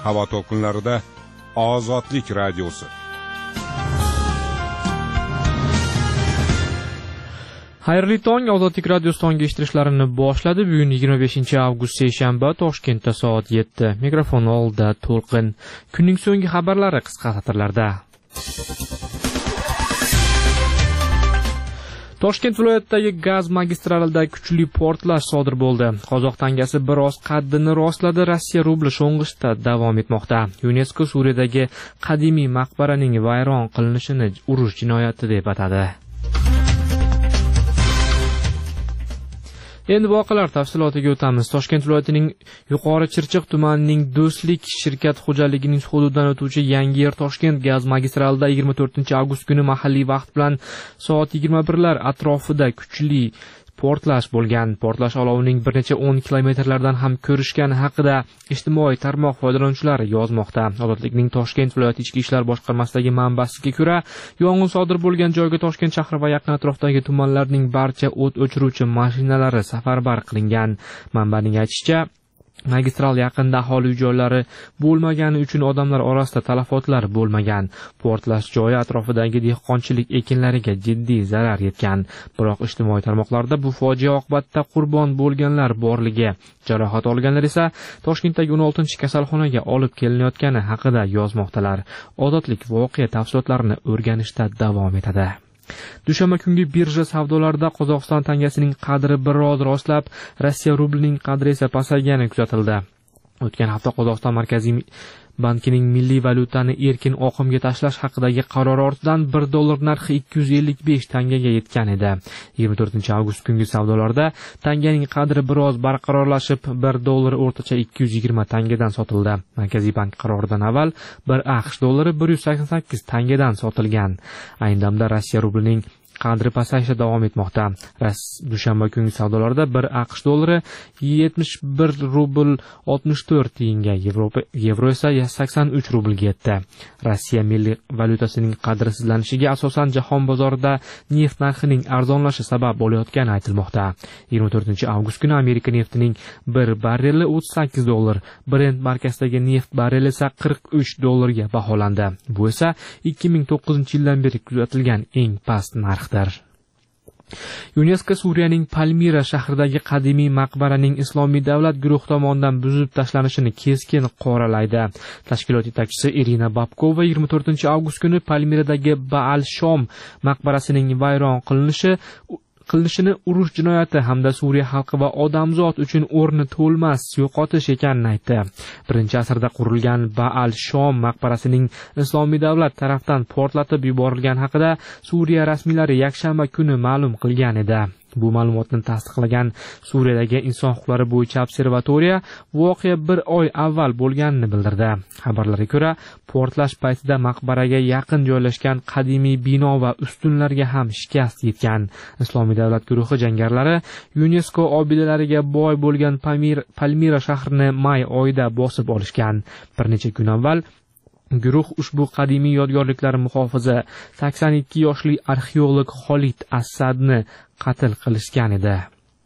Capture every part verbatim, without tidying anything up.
havo to'lqinlarida Ozodlik radiosi. Xayrli tong, Ozodlik radiosi tongi eshittirishlarini boshladi. Bugun yigirma beshinchi avgust seshanba, Toshkentda soat yetti. Mikrofon oldida To'lqin. Kunning so'nggi xabarlari qisqa satrlarda. Toshkent viloyatidagi gaz magistralida kuchli portlash sodir bo'ldi. Qozoq tangasi biroz qaddini rostladi. Rossiya rubli sho'ng'ishda davom etmoqda. UNESCO Suriyadagi qadimiy maqbaraning vayron qilinishini urush jinoyati deb atadi. Endi voqealar tafsilotiga o'tamiz. Toshkent viloyatining Yuqori Chirchiq tumanining Do'stlik shirkat xo'jaligining hududidan o'tuvchi Yangiyer Toshkent gaz magistralida yigirma to'rtinchi avgust kuni mahalliy vaqt bilan soat yigirma birlar atrofida kuchli portlash bo'lgan. Portlash olovining bir necha o'n kilometrlardan ham ko'rishgani haqida ijtimoiy tarmoq foydalanuvchilari yozmoqda. Ozodlikning Toshkent viloyati ichki ishlar boshqarmasidagi manbasiga ko'ra, yong'in sodir bo'lgan joyga Toshkent shahri va yaqin atrofdagi tumanlarning barcha o't o'chiruvchi mashinalari safarbar qilingan. Manbaning aytishicha, magistral yaqinda aholi joylari bo'lmagani uchun odamlar orasida talafotlar bo'lmagan. Portlash joyi atrofidagi dehqonchilik ekinlariga jiddiy zarar yetgan. Biroq ijtimoiy tarmoqlarda bu fojia oqibatida qurbon bo'lganlar borligi, jarohat olganlar esa Toshkentdagi o'n oltinchi kasalxonaga olib kelinayotgani haqida yozmoqdalar. Ozodlik voqea tafsilotlarini o'rganishda davom etadi. Dushanba kungi birja savdolarida Qozog'iston tangasining qadri biroz rostlab, Rossiya rublining qadri esa pasaygani kuzatildi. O'tgan hafta Qozog'iston Markaziy bankining milliy valyutani erkin oqimga tashlash haqidagi qarori ortidan bir dollar narxi ikki yuz ellik besh tangaga yetgan edi. yigirma to'rtinchi avgust kungi savdolarda tanganing qadri biroz barqarorlashib, bir dollar o'rtacha ikki yuz yigirma tangadan sotildi. Markaziy bank qaroridan avval bir AQSh dollari bir yuz sakson sakkiz tangadan sotilgan. Ayni damda Rossiya rublining qadri pasayishda davom etmoqda. Dushanba kungi savdolarda bir AQSh dollari yetmish bir rubl oltmish to'rt tiyinga, yevro esa sakson uch rublga yetdi. Rossiya milliy valyutasining qadrsizlanishiga asosan jahon bozorida neft narxining arzonlashi sabab bo'layotgani aytilmoqda. yigirma to'rtinchi avgust kuni Amerika neftining bir barreli o'ttiz sakkiz dollar, Brent markasidagi neft barreli esa qirq uch dollarga baholandi. Bu esa ikki ming to'qqizinchi yildan beri kuzatilgan eng past narx. UNESCO Suriyaning Palmira shahridagi qadimiy maqbaraning Islomiy davlat guruhi tomonidan buzib tashlanishini keskin qoralaydi. Tashkilot yetakchisi Irina Babkova yigirma to'rtinchi avgust kuni Palmiradagi Baal Shom maqbarasining vayron qilinishi qilinishini urush jinoyati hamda Suriya xalqi va odamzod uchun o'rni to'lmas yo'qotish ekanini aytdi. Birinchi asrda qurilgan Baal Shom maqbarasining Islomiy davlat tarafdan portlatib yuborilgani haqida Suriya rasmiylari yakshanba kuni ma'lum qilgan edi. Bu ma'lumotni tasdiqlagan Suriyadagi inson huquqlari bo'yicha observatoriya voqea bir oy avval bo'lganini bildirdi. Xabarlarga ko'ra, portlash paytida maqbaraga yaqin joylashgan qadimiy bino va ustunlarga ham shikast yetgan. Islomiy davlat guruhi jangarilari UNESCO obidalariga boy bo'lgan Palmira shahrini may oyida bosib olishgan. Bir necha kun avval guruh ushbu qadimiy yodgorliklar muhofizi sakson ikki yoshli arxeolog Xolid Asadni qatl qilishgan edi.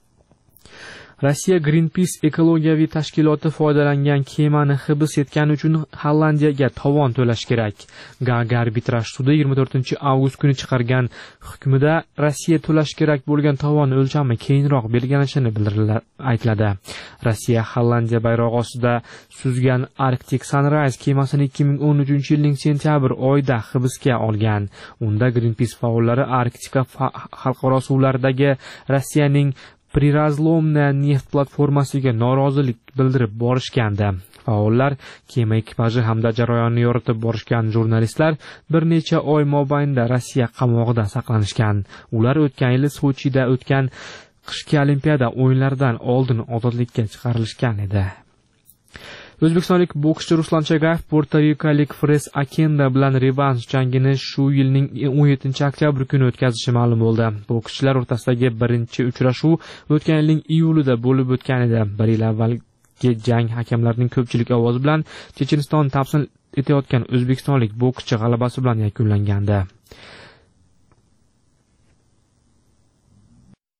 Rossiya Greenpeace ekologiyaviy tashkiloti foydalangan kemani hibs etgani uchun Hollandiyaga tovon to'lash kerak. Gaaga arbitraj sudi yigirma to'rtinchi avgust kuni chiqargan hukmida Rossiya to'lash kerak bo'lgan tovon o'lchami keyinroq belgilanishini aytiladi. Rossiya Hollandiya bayrog'i ostida suzgan Arctic Sunrise kemasini ikki ming o'n uchinchi yilning sentyabr oyida hibsga olgan. Unda Greenpeace faollari Arktika xalqaro suvlaridagi Rossiyaning Prirazlomna neft platformasiga norozilik bildirib borishgandi. Faollar, kema ekipaji hamda jarayonni yoritib borishgan jurnalistlar bir necha oy mobaynida Rossiya qamog'ida saqlanishgan. Ular o'tgan yil Sochida o'tgan qishki olimpiada o'yinlaridan oldin ozodlikka chiqarilishgan edi. O'zbekistonlik bokschi Ruslan Chagayev portorikalik Fres Akenda bilan revansh jangini shu yilning o'n yettinchi oktyabr kuni o'tkazishi ma'lum bo'ldi. Bokschilar o'rtasidagi birinchi uchrashuv o'tgan yilning iyulida bo'lib o'tgan edi. Bir yil avvalgi jang hakamlarning ko'pchilik ovozi bilan Checheniston tamsil etayotgan o'zbekistonlik bokschi g'alabasi bilan yakunlangandi.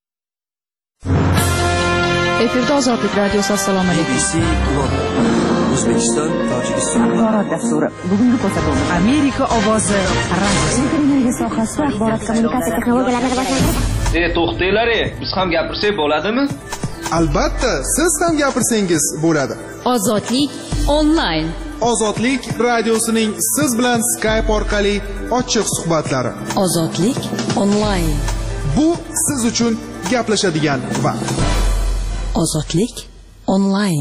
Efirda Ozodlik radiosi. Assalomu alaykum. O'zbekiston, Tojikiston. Axborot dasturi. Bugungi ko'rsatuvimiz Amerika ovozi radio. energiya sohasida axborot kommunikatsiya texnologiyalarini rivojlantirish. E, to'xtanglar, biz ham gapirsak bo'ladimi? Albatta, siz ham gapirsangiz bo'ladi. Ozodlik onlayn. Ozodlik radiosining siz bilan Skype orqali ochiq suhbatlari. Ozodlik onlayn. Bu siz uchun gaplashadigan vaqt. Ozodlik onlayn.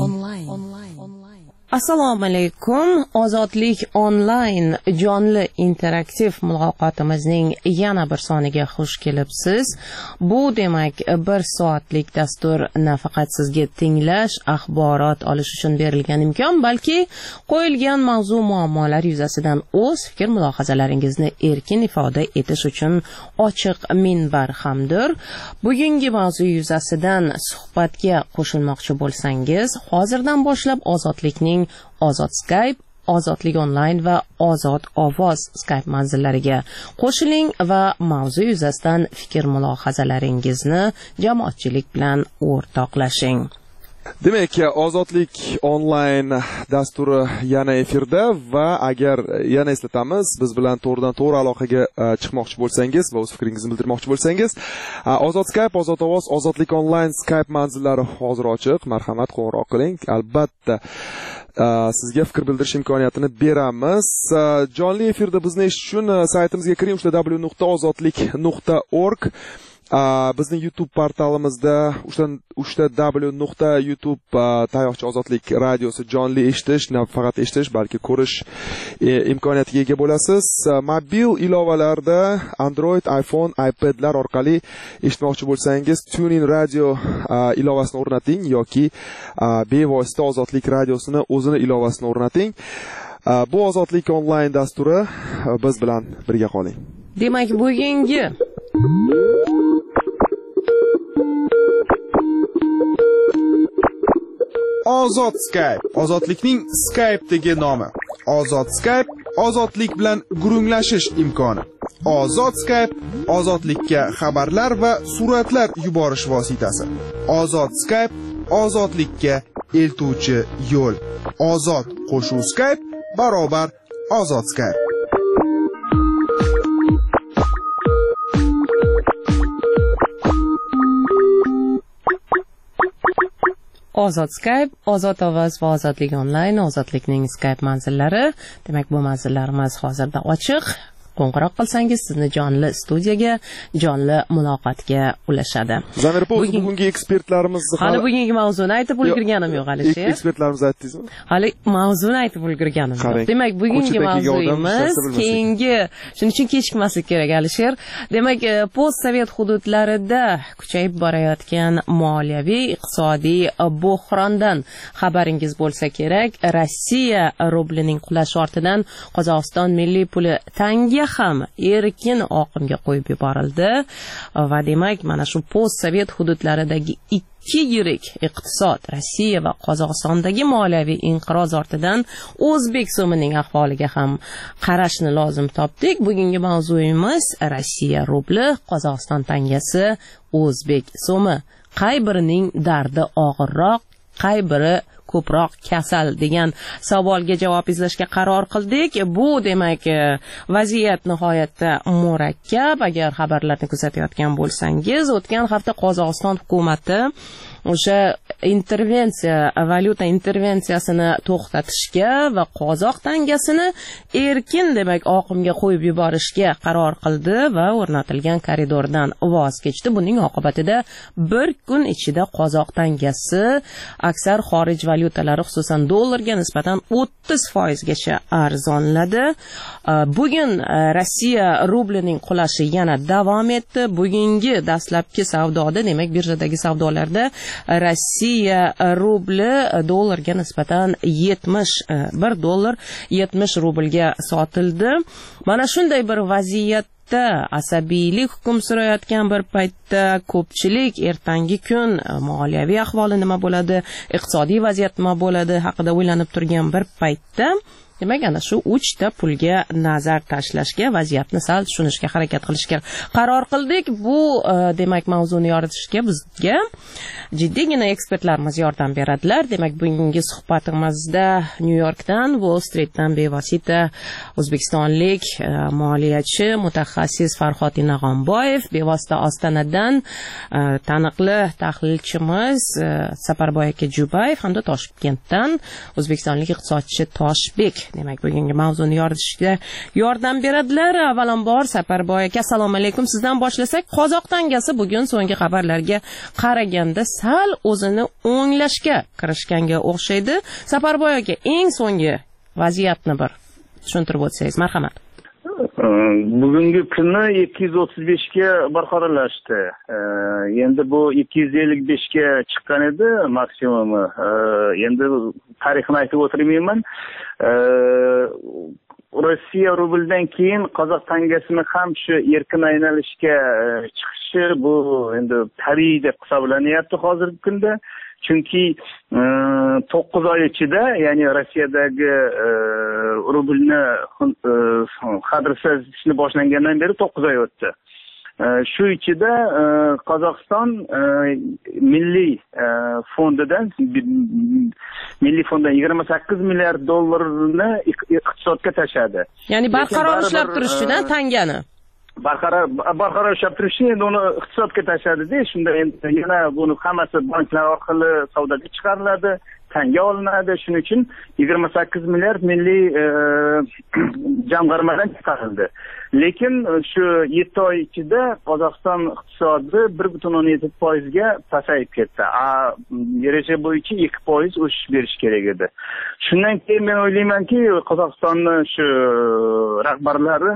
Assalomu alaykum. Ozodlik onlayn jonli interaktiv muloqotimizning yana bir soniga xush kelibsiz. Bu demak bir soatlik dastur nafaqat sizga tinglash, axborot olish uchun berilgan imkon, balki qo'yilgan mavzu muammolar yuzasidan o'z fikr mulohazalaringizni erkin ifoda etish uchun ochiq minbar hamdir. Bugungi mavzu yuzasidan suhbatga qo'shilmoqchi bo'lsangiz, hozirdan boshlab ozodlikning Ozod Skype, Ozodlik onlayn va Ozod ovoz Skype manzillariga qo'shiling va mavzu yuzasidan fikr mulohazalaringizni jamoatchilik bilan o'rtoqlashing. Demak, Ozodlik onlayn dasturi yana efirda va agar yana eslatamiz, biz bilan to'g'ridan to'g'ri aloqaga chiqmoqchi bo'lsangiz va o'z fikringizni bildirmoqchi bo'lsangiz, Ozod Skype, Ozod ovoz, Ozodlik onlayn Skype manzillari hozir ochiq. Marhamat, qo'ng'iroq qiling. Albatta sizga fikr bildirish imkoniyatini beramiz. Jonli efirda bizni eshitish uchun saytimizga kiring, w w w nuqta ozodlik nuqta org. Bizning YouTube portalimizda w nuqta youtube tayoqcha ozodlik radiosi jonli eshitish, faqat eshitish, balki ko'rish imkoniyatiga ega bo'lasiz. Mobil ilovalarda Android, iPhone, iPadlar orqali eshitmoqchi bo'lsangiz, TuneIn radio ilovasini o'rnating yoki bevosita Ozodlik radiosini o'zini ilovasini o'rnating. Bu Ozodlik onlayn dasturi, biz bilan birga qoling. Demak, bugungi Ozod Skype, ozodlikning Skype'dagi nomi. Ozod Skype, ozodlik bilan gurunglashish imkoni. Ozod Skype, ozodlikka xabarlar va suratlar yuborish vositasi. Ozod Skype, ozodlikka eltuvchi yo'l. Ozod qo'shuv Skype barobar Ozod Skype. Ozod Skype, Ozod ovoz va Ozodlik onlayn, Ozodlikning Skype manzillari. Demak, bu manzillarimiz hozirda ochiq. Qo'ng'iroq qilsangiz sizni jonli studiyaga, jonli muloqotga ulashadi. Zamir po, bugungi ekspertlarimiz hali bugungi mavzuni aytib ulgurganim yo'q, Alisher. Ekspertlarimiz aytdingizmi? Hali mavzuni aytib ulgurganim yo'q. Demak, bugungi mavzuyimiz keyingi, shuning uchun kechikmaslik kerak, Alisher. Demak, post-sovet hududlarida kuchayib borayotgan moliyaviy, iqtisodiy bo'hrondan xabaringiz bo'lsa kerak. Rossiya rublining qulashi ortidan Qozog'iston milliy puli tanga ham erkin oqimga qo'yib yuborildi va demak mana shu post-sovet hududlaridagi ikki yirik iqtisod Rossiya va Qozog'istondagi moliyaviy inqiroz ortidan o'zbek so'mining ahvoliga ham qarashni lozim topdik. Bugungi mavzuyimiz Rossiya rubli, Qozog'iston tangasi, o'zbek so'mi. Qay birining dardi og'irroq, qay biri ko'proq kasal degan savolga javob izlashga qaror qildik. Bu demak vaziyat nihoyatda murakkab. Agar xabarlarni kuzatayotgan bo'lsangiz, o'tgan hafta Qozog'iston hukumati o'sha intervensiya, valyuta intervensiyasini to'xtatishga va qozoq tangasini erkin demak oqimga qo'yib yuborishga qaror qildi va o'rnatilgan koridordan voz kechdi. Buning oqibatida bir kun ichida qozoq tangasi aksar xorij valyutalari, xususan dollarga nisbatan o'ttiz foiz gacha arzonladi. Bugun Rossiya rublining qulashi yana davom etdi. Bugungi dastlabki savdoda, demak birjadagi savdolarda Rossiya rubli dollarga nisbatan yetmish bir dollar yetmish rublga sotildi. Mana shunday bir vaziyatda asabiylik hukm surayotgan bir paytda ko'pchilik ertangi kun moliyaviy ahvoli nima bo'ladi, iqtisodiy vaziyat nima bo'ladi haqida o'ylanib turgan bir paytda demak ana shu uchta pulga nazar tashlashga, vaziyatni sal tushunishga harakat qilishga qaror qildik. Bu demak mavzuni yoritishga bizga jiddiygina ekspertlarimiz yordam beradilar. Demak bugungi suhbatimizda New Yorkdan, Wall Streetdan bevosita o'zbekistonlik moliyachi mutaxassis Farhod Inag'onboyev, bevosita Ostonadan taniqli tahlilchimiz Saparboy aka Jubayev hamda Toshkentdan o'zbekistonlik iqtisodchi Toshbek demak bugungi mavzuni yoritishga yordam beradilar. Avvalambor Saparboy aka, assalomu alaykum. Sizdan boshlasak, Qozoq tangasi bugun so'nggi xabarlarga qaraganda sal o'zini o'nglashga kirishganga o'xshaydi. Saparboy aka, eng so'nggi vaziyatni bir tushuntirib o'tsangiz, marhamat. Bugungi kuni ikki yuz o'ttiz beshga barqarorlashdi. Endi bu ikki yuz ellik beshga chiqqan edi maksimumi. Endi tarixni aytib o'tirmayman. Rossiya rubldan keyin Qozoq tangasini ham shu erkin aylanishga chiqishi bu endi tabiiy deb hisoblanyapti hozirgi kunda. Chunki to'qqiz oy ichida, ya'ni Rossiyadagi rublni qadrsizlashni boshlangandan beri to'qqiz oy o'tdi. Shu ichida Qozog'iston milliy fondidan milliy fondan yigirma sakkiz milliard dollarni iqtisodga tashladi. Ya'ni barqaror ishlab turishdan tangani barqaror barqaror ishlab turishi endi uni iqtisodga tashladi-da. Shunda endi yana buni hammasi banklar orqali savdoga chiqariladi, tanga olinadi. Shuning uchun yigirma sakkiz milliard milliy jamg'armadan chiqarildi. Lekin shu yetti oy ichida Qozog'iston iqtisodi bir butun o'n yetti foiz ga pasayib ketdi. A reja bo'yicha ikki foiz o'sish berish kerak edi. Shundan keyin men o'ylaymanki, Qozog'istonning shu rahbarlari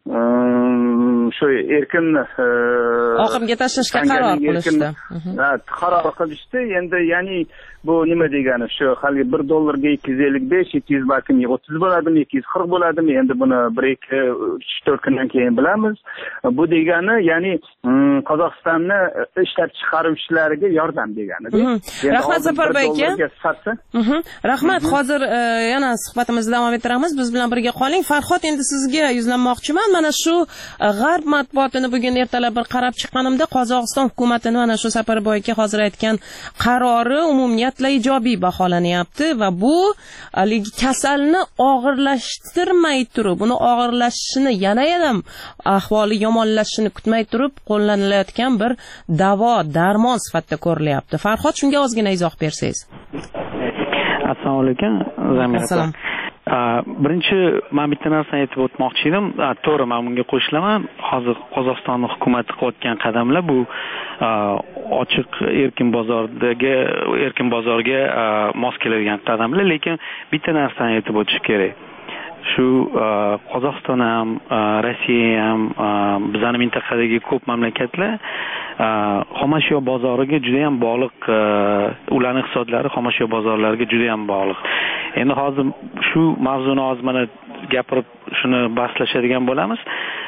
shu erkin oqimga tashlashga qaror qilishdi. Ha, qaror qilishdi. Endi ya'ni bu nima degani? Shu hali bir dollarga ikki yuz ellik besh, ikki yuz balkim o'ttiz bo'ladimi, ikki yuz qirq bo'ladimi? Endi buni bir ikki uch to'rt kundan keyin bilamiz. Bu degani ya'ni Qozog'istonni ishlab chiqaruvchilariga yordam degani. Rahmat Saparboy aka. Rahmat. Hozir yana suhbatimizni davom ettiramiz. Biz bilan birga qoling. Farhod, endi sizga yuzlanmoqchiman. Mana shu g'arb matbuotini bugun ertalab bir qarab chiqqanimda Qozog'iston hukumatini mana shu Saparboy aka hozir aytgan qarori umumiyatla ijobiy baholanyapti va bu haligi kasalni og'irlashtirmay turib, uni og'irlashishini yana ham ahvoli yomonlashishini kutmay turib qo'llanilayotgan bir davo, darmon sifatida ko'rilyapti. Farhod, shunga ozgina izoh bersangiz. Assalomu alaykum. Assalom. Birinchi men bitta narsani aytib o'tmoqchi edim. To'g'ri, men bunga qo'shilaman. Hozir Qozog'iston hukumati qilayotgan qadamlar bu ochiq erkin bozordagi erkin bozorga mos keladigan qadamlar, lekin bitta narsani aytib o'tish kerak. Shu Qozog'iston ham, Rossiya ham, bizning mintaqadagi ko'p mamlakatlar xomashyo bozoriga juda ham bog'liq, ularning iqtisodlari xomashyo bozorlariga juda ham bog'liq. Endi hozir shu mavzuni hozir mana gapirib shuni bahslashadigan bo'lamiz.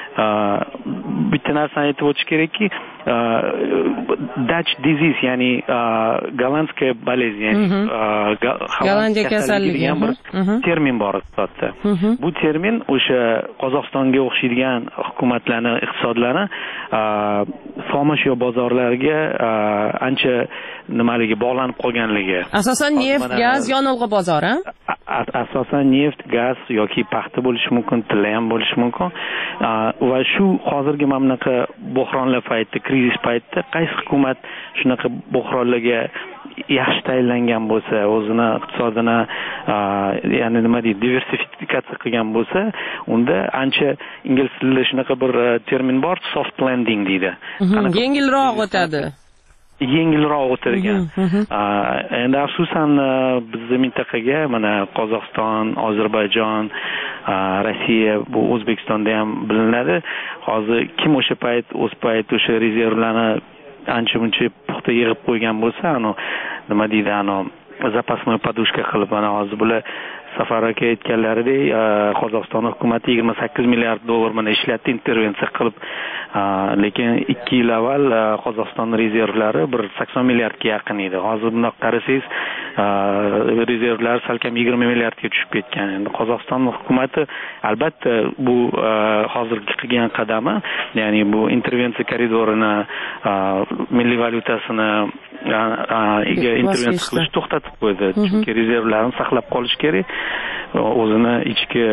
Bitta narsani aytib o'tish kerakki, Dutch disease, ya'ni gollandskiy boleznь, ya'ni Gollandiya kasalligi degan bir termin bor hisobda. Bu termin o'sha Qozog'istonga o'xshaydigan hukumatlarning iqtisodlari xomashyo bozorlariga ancha nimaligi bog'lanib qolganligi. Asosan neft, gaz, yonilg'i bozori, asosan neft, gaz yoki paxta bo'lishi mumkin, tilla ham bo'lishi mumkin. Va shu hozirgi mamlakat bo'hronlar paytida, krizis paytida qaysi hukumat shunaqa bo'hronlarga yaxshi tayyorlangan bo'lsa, o'zini iqtisodini ya'ni nima deydi, diversifikatsiya qilgan bo'lsa, unda ancha ingliz tilida shunaqa bir termin bor, soft landing deydi. Yengilroq o'tadi. Yengilroq o'tadigan. Endi afsusan bizning mintaqaga mana Qozog'iston, Ozarbayjon, Rossiya, bu O'zbekistonda ham bilinadi. Hozir kim o'sha payt o'z payt o'sha rezervlarni ancha muncha puxta yig'ib qo'ygan bo'lsa, ano nima deydi, ano запасной подушка qilib, mana hozir bular Safar aka aytganlaridek, Qozog'iston hukumati yigirma sakkiz milliard dollar mana ishlatdi, intervensiya qilib, lekin ikki yil avval Qozog'iston rezervlari bir sakson milliardga yaqin edi. Hozir bundoq qarasangiz, rezervlar salkam yigirma milliardga tushib ketgan. Endi Qozog'iston hukumati albatta bu hozirgi qilgan qadami, ya'ni bu intervensiya koridorini milliy valyutasini intervensiya qilish to'xtatib qo'ydi. Chunki rezervlarni saqlab qolish kerak o'zini ichki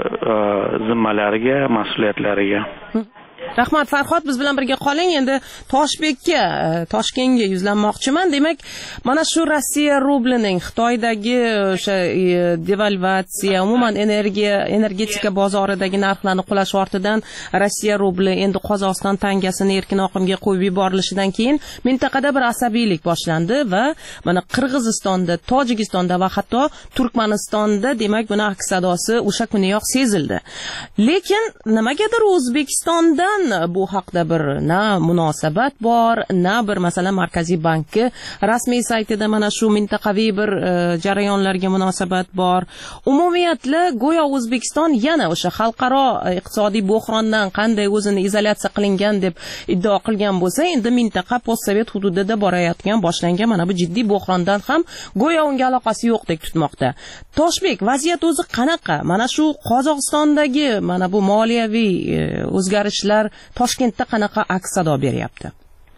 zimmalariga, mas'uliyatlariga. Rahmat Farhod, biz bilan birga qoling. Endi Toshbekka, Toshkentga yuzlanmoqchiman. Demak, mana shu Rossiya rublining Xitoydagi o'sha devalvatsiya, umuman energiya, energetika bozoridagi narxlarni qulash ortidan Rossiya rubli endi Qozog'iston tangasini erkin oqimga qo'yib yuborilishidan keyin mintaqada bir asabiylik boshlandi va mana Qirg'izistonda, Tojikistonda va hatto Turkmanistonda demak buni aks sadosi o'sha kuniyoq sezildi. Lekin nimagadir O'zbekistonda bu haqda bir na munosabat bor, na bir masalan Markaziy banki rasmiy saytida mana shu mintaqaviy bir e, jarayonlarga munosabat bor. Umumiyatla go'yo O'zbekiston yana o'sha xalqaro iqtisodiy bo'hrondan qanday o'zini izolyatsiya qilingan deb iddao qilgan bo'lsa, endi mintaqa postsovet hududida borayotgan boshlangan mana bu jiddiy bo'hrondan ham go'yo unga aloqasi yo'qdek tutmoqda. Toshbek, vaziyat o'zi qanaqa? Mana shu Qozog'istondagi mana bu moliyaviy e, o'zgarishlar Toshkentda qanaqa aks sado beryapti?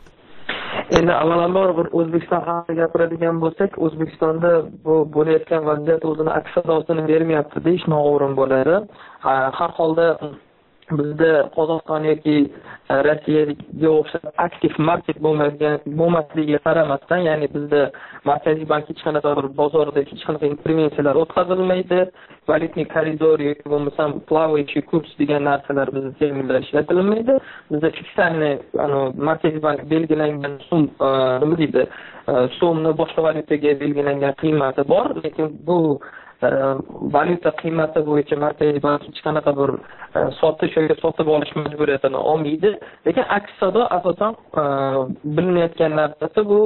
Endi avvalambor bir O'zbekiston haqida gapiradigan bo'lsak, O'zbekistonda bu bo'layotgan vaziyat o'zini aks sadosini bermayapti deyish noo'rin bo'ladi. Har holda bizda Qozog'iston yoki Rossiyaga o'xshab aktiv market bo'lmasligiga qaramasdan, ya'ni bizda Markaziy bank hech qanaqa bir bozorda hech qanaqa intervensiyalar o'tkazilmaydi, valyutniy koridor yoki bo'lmasam плавающий kurs degan narsalar bizda terminlar ishlatilmaydi. Bizda fikslarni Markaziy bank belgilangan sum, nima deydi, so'mni boshqa valyutaga belgilangan qiymati bor, lekin bu valyuta qiymati bo'yicha Markaziy bank hech qanaqa bir sotish yoki sotib olish majburiyatini olmaydi. Lekin aks sado asosan bilinayotgan narsasi bu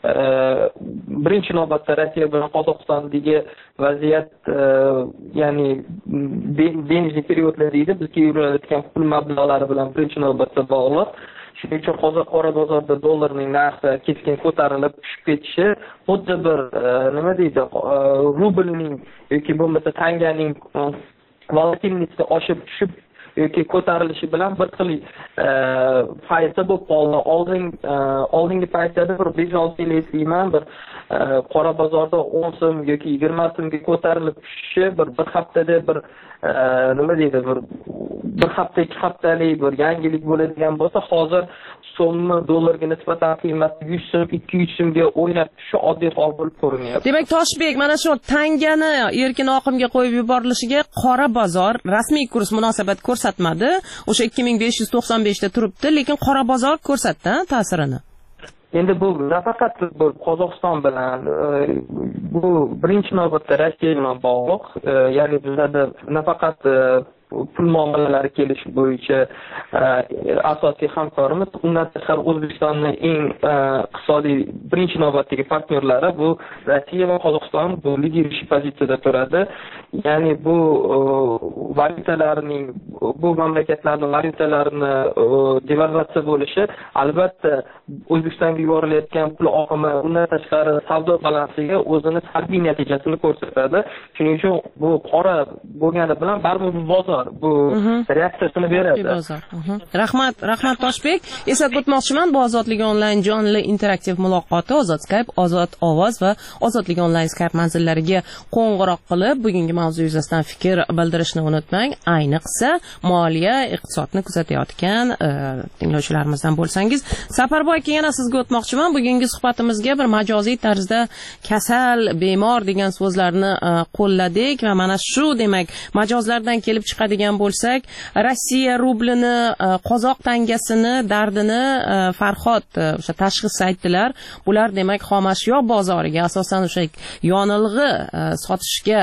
birinchi navbatda Rossiya bilan Qozog'istondagi vaziyat, ya'ni dengiz periodlar deydi, bizga yurilayotgan pul mablag'lari bilan birinchi navbatda bog'liq. Shuning uchun qora bozorda dollarning narxi keskin ko'tarilib tushib ketishi xuddi bir nima deydi, rublning yoki bo'lmasa tanganing volatilniyati oshib tushib yoki ko'tarilishi bilan bir xil fayda bo'lib qoldi. Oldin oldingi paytda bir besh olti yil eslayman, bir qora bozorda o'n so'm yoki yigirma so'mga ko'tarilib tushishi bir bir haftada bir nima deydi, bir bir hafta ikki haftalik bir yangilik bo'ladigan bo'lsa, hozir so'mni dollarga nisbatan qiymati yuz so'm ikki yuz so'mga o'ynab tushishi oddiy hol bo'lib ko'rinyapti. Demak, Toshbek, mana shu tangani erkin oqimga qo'yib yuborilishiga qora bozor rasmiy kurs munosabat ko'rsatmadi. O'sha ikki ming besh yuz to'qson besh ta turibdi, lekin qora bozor ko'rsatdi ta'sirini. Endi bu nafaqat bu Qozog'iston bilan, bu birinchi navbatda Rossiya bilan bog'liq. Ya'ni bizlarda nafaqat pul muomalalari kelish bo'yicha asosiy hamkorimiz, undan tashqari O'zbekistonning eng iqtisodiy birinchi navbatdagi partnyorlari bu Rossiya va Qozog'iston bu lidership pozitsiyada turadi. Ya'ni bu valyutalarning, bu mamlakatlarning valyutalarini devalvatsiya bo'lishi albatta O'zbekistonga yuborilayotgan pul oqimi, undan tashqari savdo balansiga o'zini salbiy natijasini ko'rsatadi. Shuning uchun bu qora bo'lgani bilan baribir bozor bu reaksiyasini beradi. Rahmat, rahmat Toshbek. Eslatib o'tmoqchiman, bu Ozodlik onlayn jonli interaktiv muloqoti Ozod Skype, Ozod ovoz va Ozodlik onlayn Skype manzillariga qo'ng'iroq qilib, bugungi mavzu yuzasidan fikr bildirishni unutmang. Ayniqsa, moliya, iqtisodni kuzatayotgan tinglovchilarimizdan bo'lsangiz. Safarboy aka, yana sizga o'tmoqchiman. Bugungi suhbatimizga bir majoziy tarzda kasal, bemor degan so'zlarni qo'lladik va mana shu demak majozlardan kelib chiqadigan bo'lsak, Rossiya rublini, qozoq tangasini, dardini Farhod o'sha tashxis aytdilar. Bular demak xomashyo bozoriga, asosan o'sha yonilg'i sotishga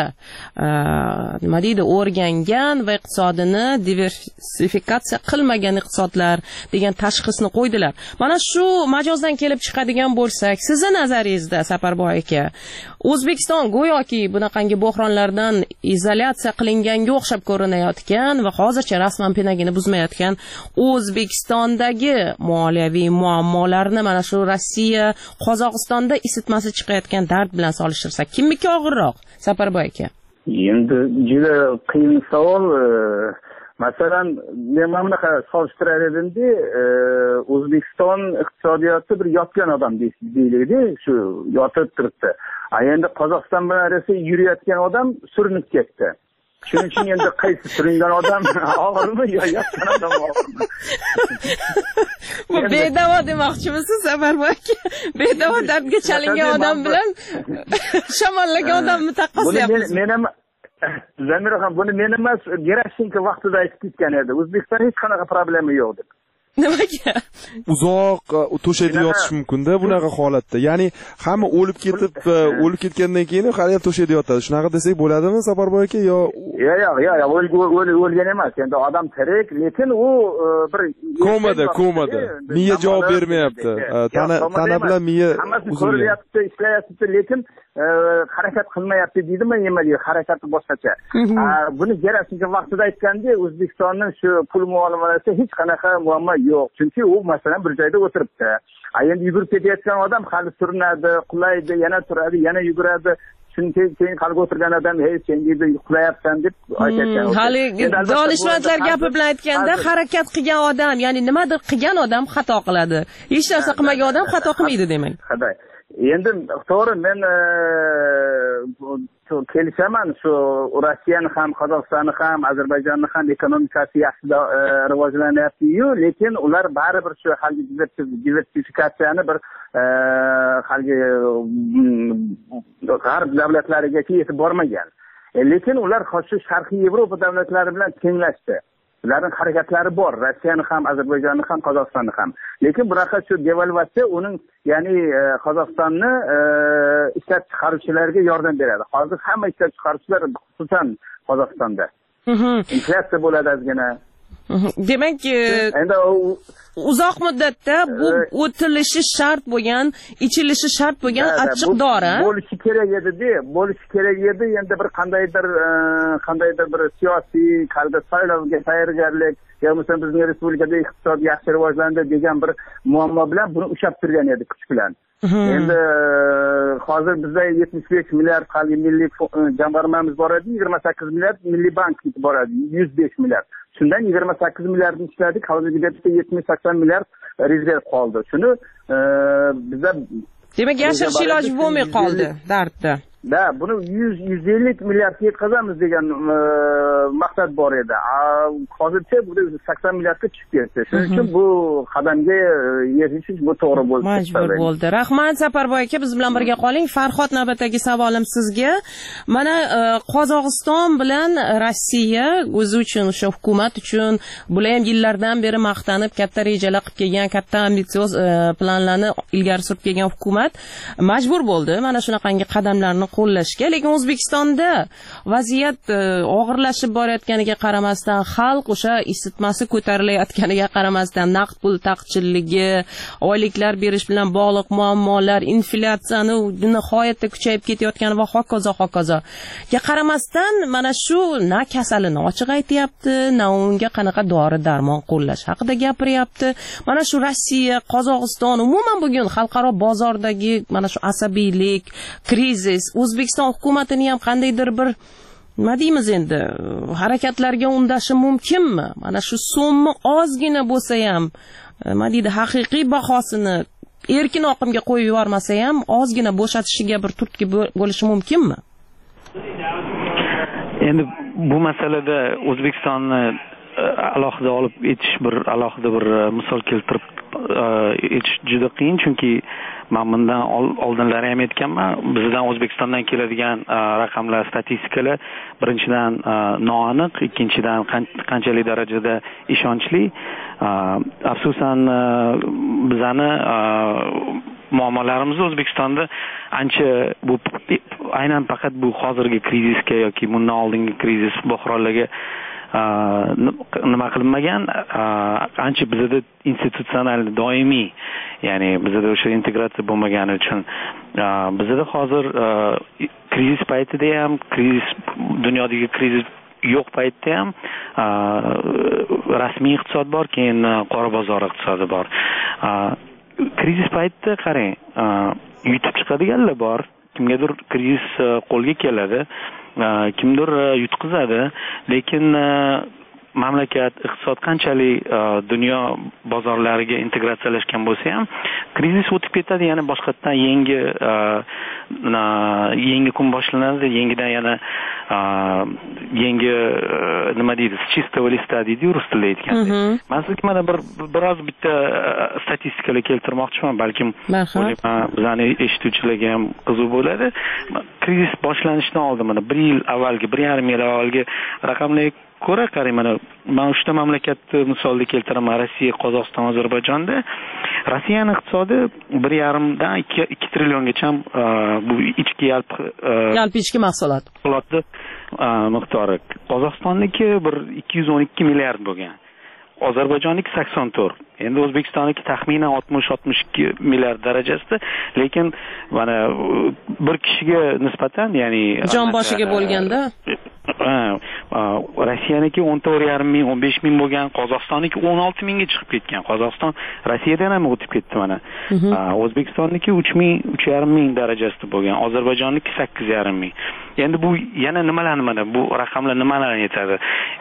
nima deydi, o'rgangan va iqtisodini diversifikatsiya qilmagan iqtisodlar degan tashxisni qo'ydilar. Mana shu majozdan kelib chiqadigan bo'lsak, sizni nazaringizda Safarboy aka, O'zbekiston go'yoki bunaqangi bo'hronlardan izolyatsiya qilinganga o'xshab ko'rinayotgan kelayotgan va hozircha rasman penagini buzmayotgan O'zbekistondagi moliyaviy muammolarni mana shu Rossiya, Qozog'istonda isitmasi chiqayotgan dard bilan solishtirsak, kimniki og'irroq, Saparboy aka? Endi juda qiyin savol. Masalan, men mana bunaqa solishtirar edimda, O'zbekiston iqtisodiyoti bir yotgan odam deyiladi, shu yotib turibdi. Endi Qozog'iston bilan Rossiya yurayotgan odam surinib ketdi. Shuning uchun endi qaysi suringan odam og'irmi yo yotgan odam og'irmi? Bu bedavo demoqchimisiz, Safarboy aka? Bedavo dardga chalingan odam bilan shamollagan odamni taqqoslayapsiz. Men ham Zamira ham buni men emas, Gerashenko vaqtida aytib ketgan edi. O'zbekistonda hech qanaqa problema yo'q deb. Nimaga? Uzoq to'shakda yotish mumkin-da bunaqa holatda. Ya'ni hamma o'lib ketib, o'lib ketgandan keyin hali to'shakda yotadi. Shunaqa desak bo'ladimi, Saparboy aka? Yo, yo'q, yo'q, yo'q, o'lgan emas. Endi odam tirik, lekin u bir komada, komada. Miya javob bermayapti. Tana tana bilan miya ko'rilyapti, ishlayapti, lekin harakat qilmayapti deydimi, nima deydi, harakati boshqacha. Buni Gerashenko vaqtida aytganda, O'zbekistonning shu pul muomalasida hech qanaqa muammo yo'q. Chunki u masalan bir joyda o'tiribdi. Endi yugurib ketayotgan odam hali surinadi, qulaydi, yana turadi, yana yuguradi. Chunki keyin qalga o'tirgan odam, "Hey, sen deydi uxlayapsan" deb aytayotgan. Hali donishmandlar gapi bilan aytganda, harakat qilgan odam, ya'ni nimadir qilgan odam xato qiladi. Hech narsa qilmagan odam xato qilmaydi demak. Xaday. Endi to'g'ri, men kelishaman, shu Rossiyani ham, Qozog'istonni ham, Ozarbayjonni ham ekonomikasi yaxshi rivojlanyapti-yu, lekin ular baribir shu halgi diversifikatsiyani bir halgi g'arb davlatlarigacha yetib bormagan. Lekin ular shu Sharqiy Yevropa davlatlari bilan tenglashdi. Ularning harakatlari bor, Rossiyani ham, Ozarbayjonni ham, Qozog'istonni ham. Lekin bunaqa shu devalvatsiya uning, ya'ni Qozog'istonni ishlab chiqaruvchilarga yordam beradi. Hozir hamma ishlab chiqaruvchilar, xususan Qozog'istonda. Inflyatsiya bo'ladi ozgina. Demak, endi uzoq muddatda bu o'tilishi shart bo'lgan, ichilishi shart bo'lgan achchiq dori. Bo'lishi kerak edi-da, bo'lishi kerak edi. Endi bir qandaydir qandaydir bir siyosiy qalda saylovga tayyorgarlik, yo bo'lmasa bizning respublikada iqtisod yaxshi rivojlandi degan bir muammo bilan buni ushlab turgan edi kuch bilan. Endi hozir bizda yetmish besh milliard qalbi milliy jamg'armamiz bor edi, yigirma sakkiz milliard milliy bank bor edi, yuz besh milliard. Shundan yigirma sakkiz milliardni ishladik, hozirgi debda yetmish sakson milliard rezerv qoldi. Shuni bizda demak yashirish iloji bo'lmay qoldi dardda. Da, buni yuz yuz ellik milliard yetkazamiz degan maqsad bor edi. Hozircha bu sakson milliardga chiqib ketdi. Shuning uchun bu qadamga erishish bu to'g'ri bo'ldi. Majbur bo'ldi. Rahmat Saparboy aka, biz bilan birga qoling. Farhod, navbatdagi savolim sizga. Mana Qozog'iston bilan Rossiya o'zi uchun, o'sha hukumat uchun bular ham yillardan beri maqtanib katta rejalar qilib kelgan, katta ambitsioz planlarni ilgari surib kelgan hukumat majbur bo'ldi mana shunaqangi qadamlarni qo'llashga. Lekin O'zbekistonda vaziyat og'irlashib borayotganiga qaramasdan, xalq o'sha isitmasi ko'tarilayotganiga qaramasdan, naqd pul taqchilligi, oyliklar berish bilan bog'liq muammolar, inflyatsiyani nihoyatda kuchayib ketayotgani va hokazo hokazo ga qaramasdan, mana shu na kasalini ochiq aytayapti, na unga qanaqa dori darmon qo'llash haqida gapiryapti. Mana shu Rossiya, Qozog'iston, umuman bugun xalqaro bozordagi mana shu asabiylik, krizis O'zbekiston hukumatini ham qandaydir bir nima deymiz endi, harakatlarga undashi mumkinmi? Mana shu so'mni ozgina bo'lsa ham, nima deydi, haqiqiy bahosini erkin oqimga qo'yib yubormasa ham ozgina bo'shatishiga bir turtki bo'lishi mumkinmi? Endi bu masalada O'zbekistonni alohida olib etish, bir alohida bir misol keltirib etish juda qiyin, chunki men bundan oldinlari ham aytganman, bizdan O'zbekistondan keladigan raqamlar, statistikalar birinchidan noaniq, ikkinchidan qanchalik darajada ishonchli. Afsusan bizani muammolarimiz O'zbekistonda ancha bu aynan faqat bu hozirgi krizisga yoki bundan oldingi krizis buhronlarga nima qilinmagan, ancha bizda institutsional doimiy, ya'ni bizda o'sha integratsiya bo'lmagani uchun bizda hozir krizis paytida ham, krizis dunyodagi krizis yo'q paytda ham rasmiy iqtisod bor, keyin qora bozor iqtisodi bor. Krizis paytida qarang, yutib chiqadiganlar bor. Kimgadir krizis qo'lga keladi, kimdir yutqizadi, lekin mamlakat iqtisod qanchalik dunyo bozorlariga integratsiyalashgan bo'lsa ham krizis o'tib ketadi, yana boshqatdan yangi yangi kun boshlanadi, yangidan yana yangi nima deydi, с чистого листа deydi rus tilida aytganda. Men sizga mana bir biroz bitta statistikalar keltirmoqchiman, balkim bizani eshituvchilarga ham qiziq bo'ladi. Krizis boshlanishidan oldin mana bir yil avvalgi, bir yarim yil avvalgi raqamlarga ko'ra qarang, mana men uchta mamlakatni misolda keltiraman, Rossiya, Qozog'iston, Ozarbayjonda. Rossiyaning iqtisodi bir yarim dan ikki trilliongacha bu ichki yalpi yalpi ichki mahsulot mahsulotni miqdori. Qozog'istonniki bir ikki yuz o'n ikki milliard bo'lgan. Ozarbayjonniki sakson to'rt. Endi O'zbekistonniki taxminan oltmish oltmish ikki milliard darajasida, lekin mana bir kishiga nisbatan, ya'ni jon boshiga bo'lganda Rossiyaniki o'n to'rt yarim ming, o'n besh ming bo'lgan, Qozog'istonniki o'n olti mingga chiqib ketgan. Qozog'iston Rossiyadan ham o'tib ketdi mana. O'zbekistonniki uch ming, uch yarim ming darajasida bo'lgan, Ozarbayjonniki sakkiz yarim ming. Endi bu yana nimalarni, mana bu raqamlar nimalarni aytadi?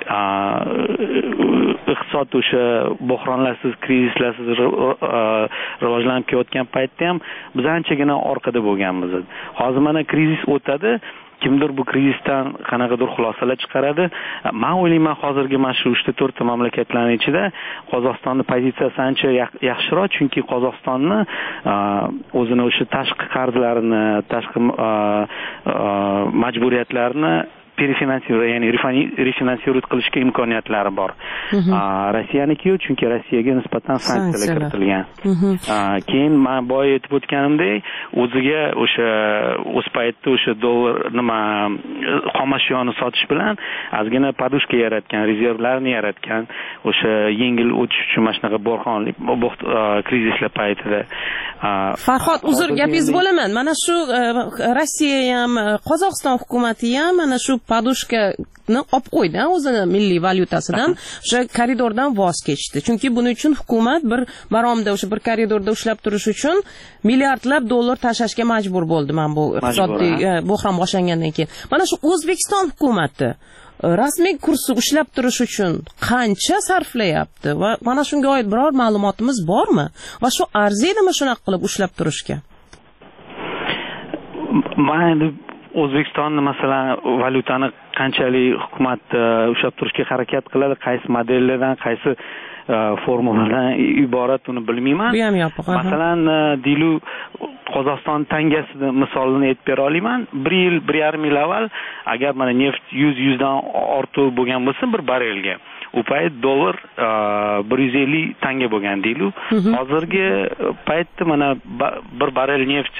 Iqtisod o'sha buhronlarsiz, krizislarsiz rivojlanib kelayotgan paytda ham biz anchagina orqada bo'lganmiz. Hozir mana krizis o'tadi, kimdir bu krizisdan qanaqadir xulosalar chiqaradi. Men o'ylayman, hozirgi mana shu uchta to'rtta mamlakatlarning ichida Qozog'istonning pozitsiyasi ancha yaxshiroq, chunki Qozog'istonni o'zini o'sha tashqi qarzlarini, tashqi majburiyatlarini перефинансировать, ya'ni refinansirovать qilishga imkoniyatlari bor. Rossiyaniki yo'q, chunki Rossiyaga nisbatan sanksiyalar kiritilgan. Keyin men boya aytib o'tganimdek, o'ziga o'sha o'z paytda o'sha dollar nima xomashyoni sotish bilan ozgina podushka yaratgan, rezervlarni yaratgan, o'sha yengil o'tish uchun mana shunaqa bo'rxonlik krizislar paytida. Farhod, uzr, gapingiz bo'laman. Mana shu Rossiya ham, Qozog'iston hukumati ham mana shu podushkani olib qo'ydi, o'zini milliy valyutasidan, o'sha koridordan voz kechdi. Chunki buning uchun hukumat bir maromda o'sha bir koridorda ushlab turish uchun milliardlab dollar tashlashga majbur bo'ldi. Men bu iqtisodiy bo'hron boshlangandan keyin. Mana shu O'zbekiston hukumati rasmiy kursni ushlab turish uchun qancha sarflayapti va mana shunga oid biror ma'lumotimiz bormi? Va shu arziydimi shunaqa qilib ushlab turishga? Men O'zbekistonni masalan valyutani qanchalik hukumat ushlab turishga harakat qiladi, qaysi modellardan, qaysi formuladan iborat uni bilmayman. Bu ham yopiq. Masalan, Dilu Qozog'iston tangasini misolini aytib bera olaman. bir yil, bir yarim yil avval agar mana neft yuz dan ortiq bo'lgan bo'lsa bir barelga, u payt dollar bir yuz ellik tanga bo'lgan Dilu. Hozirgi paytda mana bir barel neft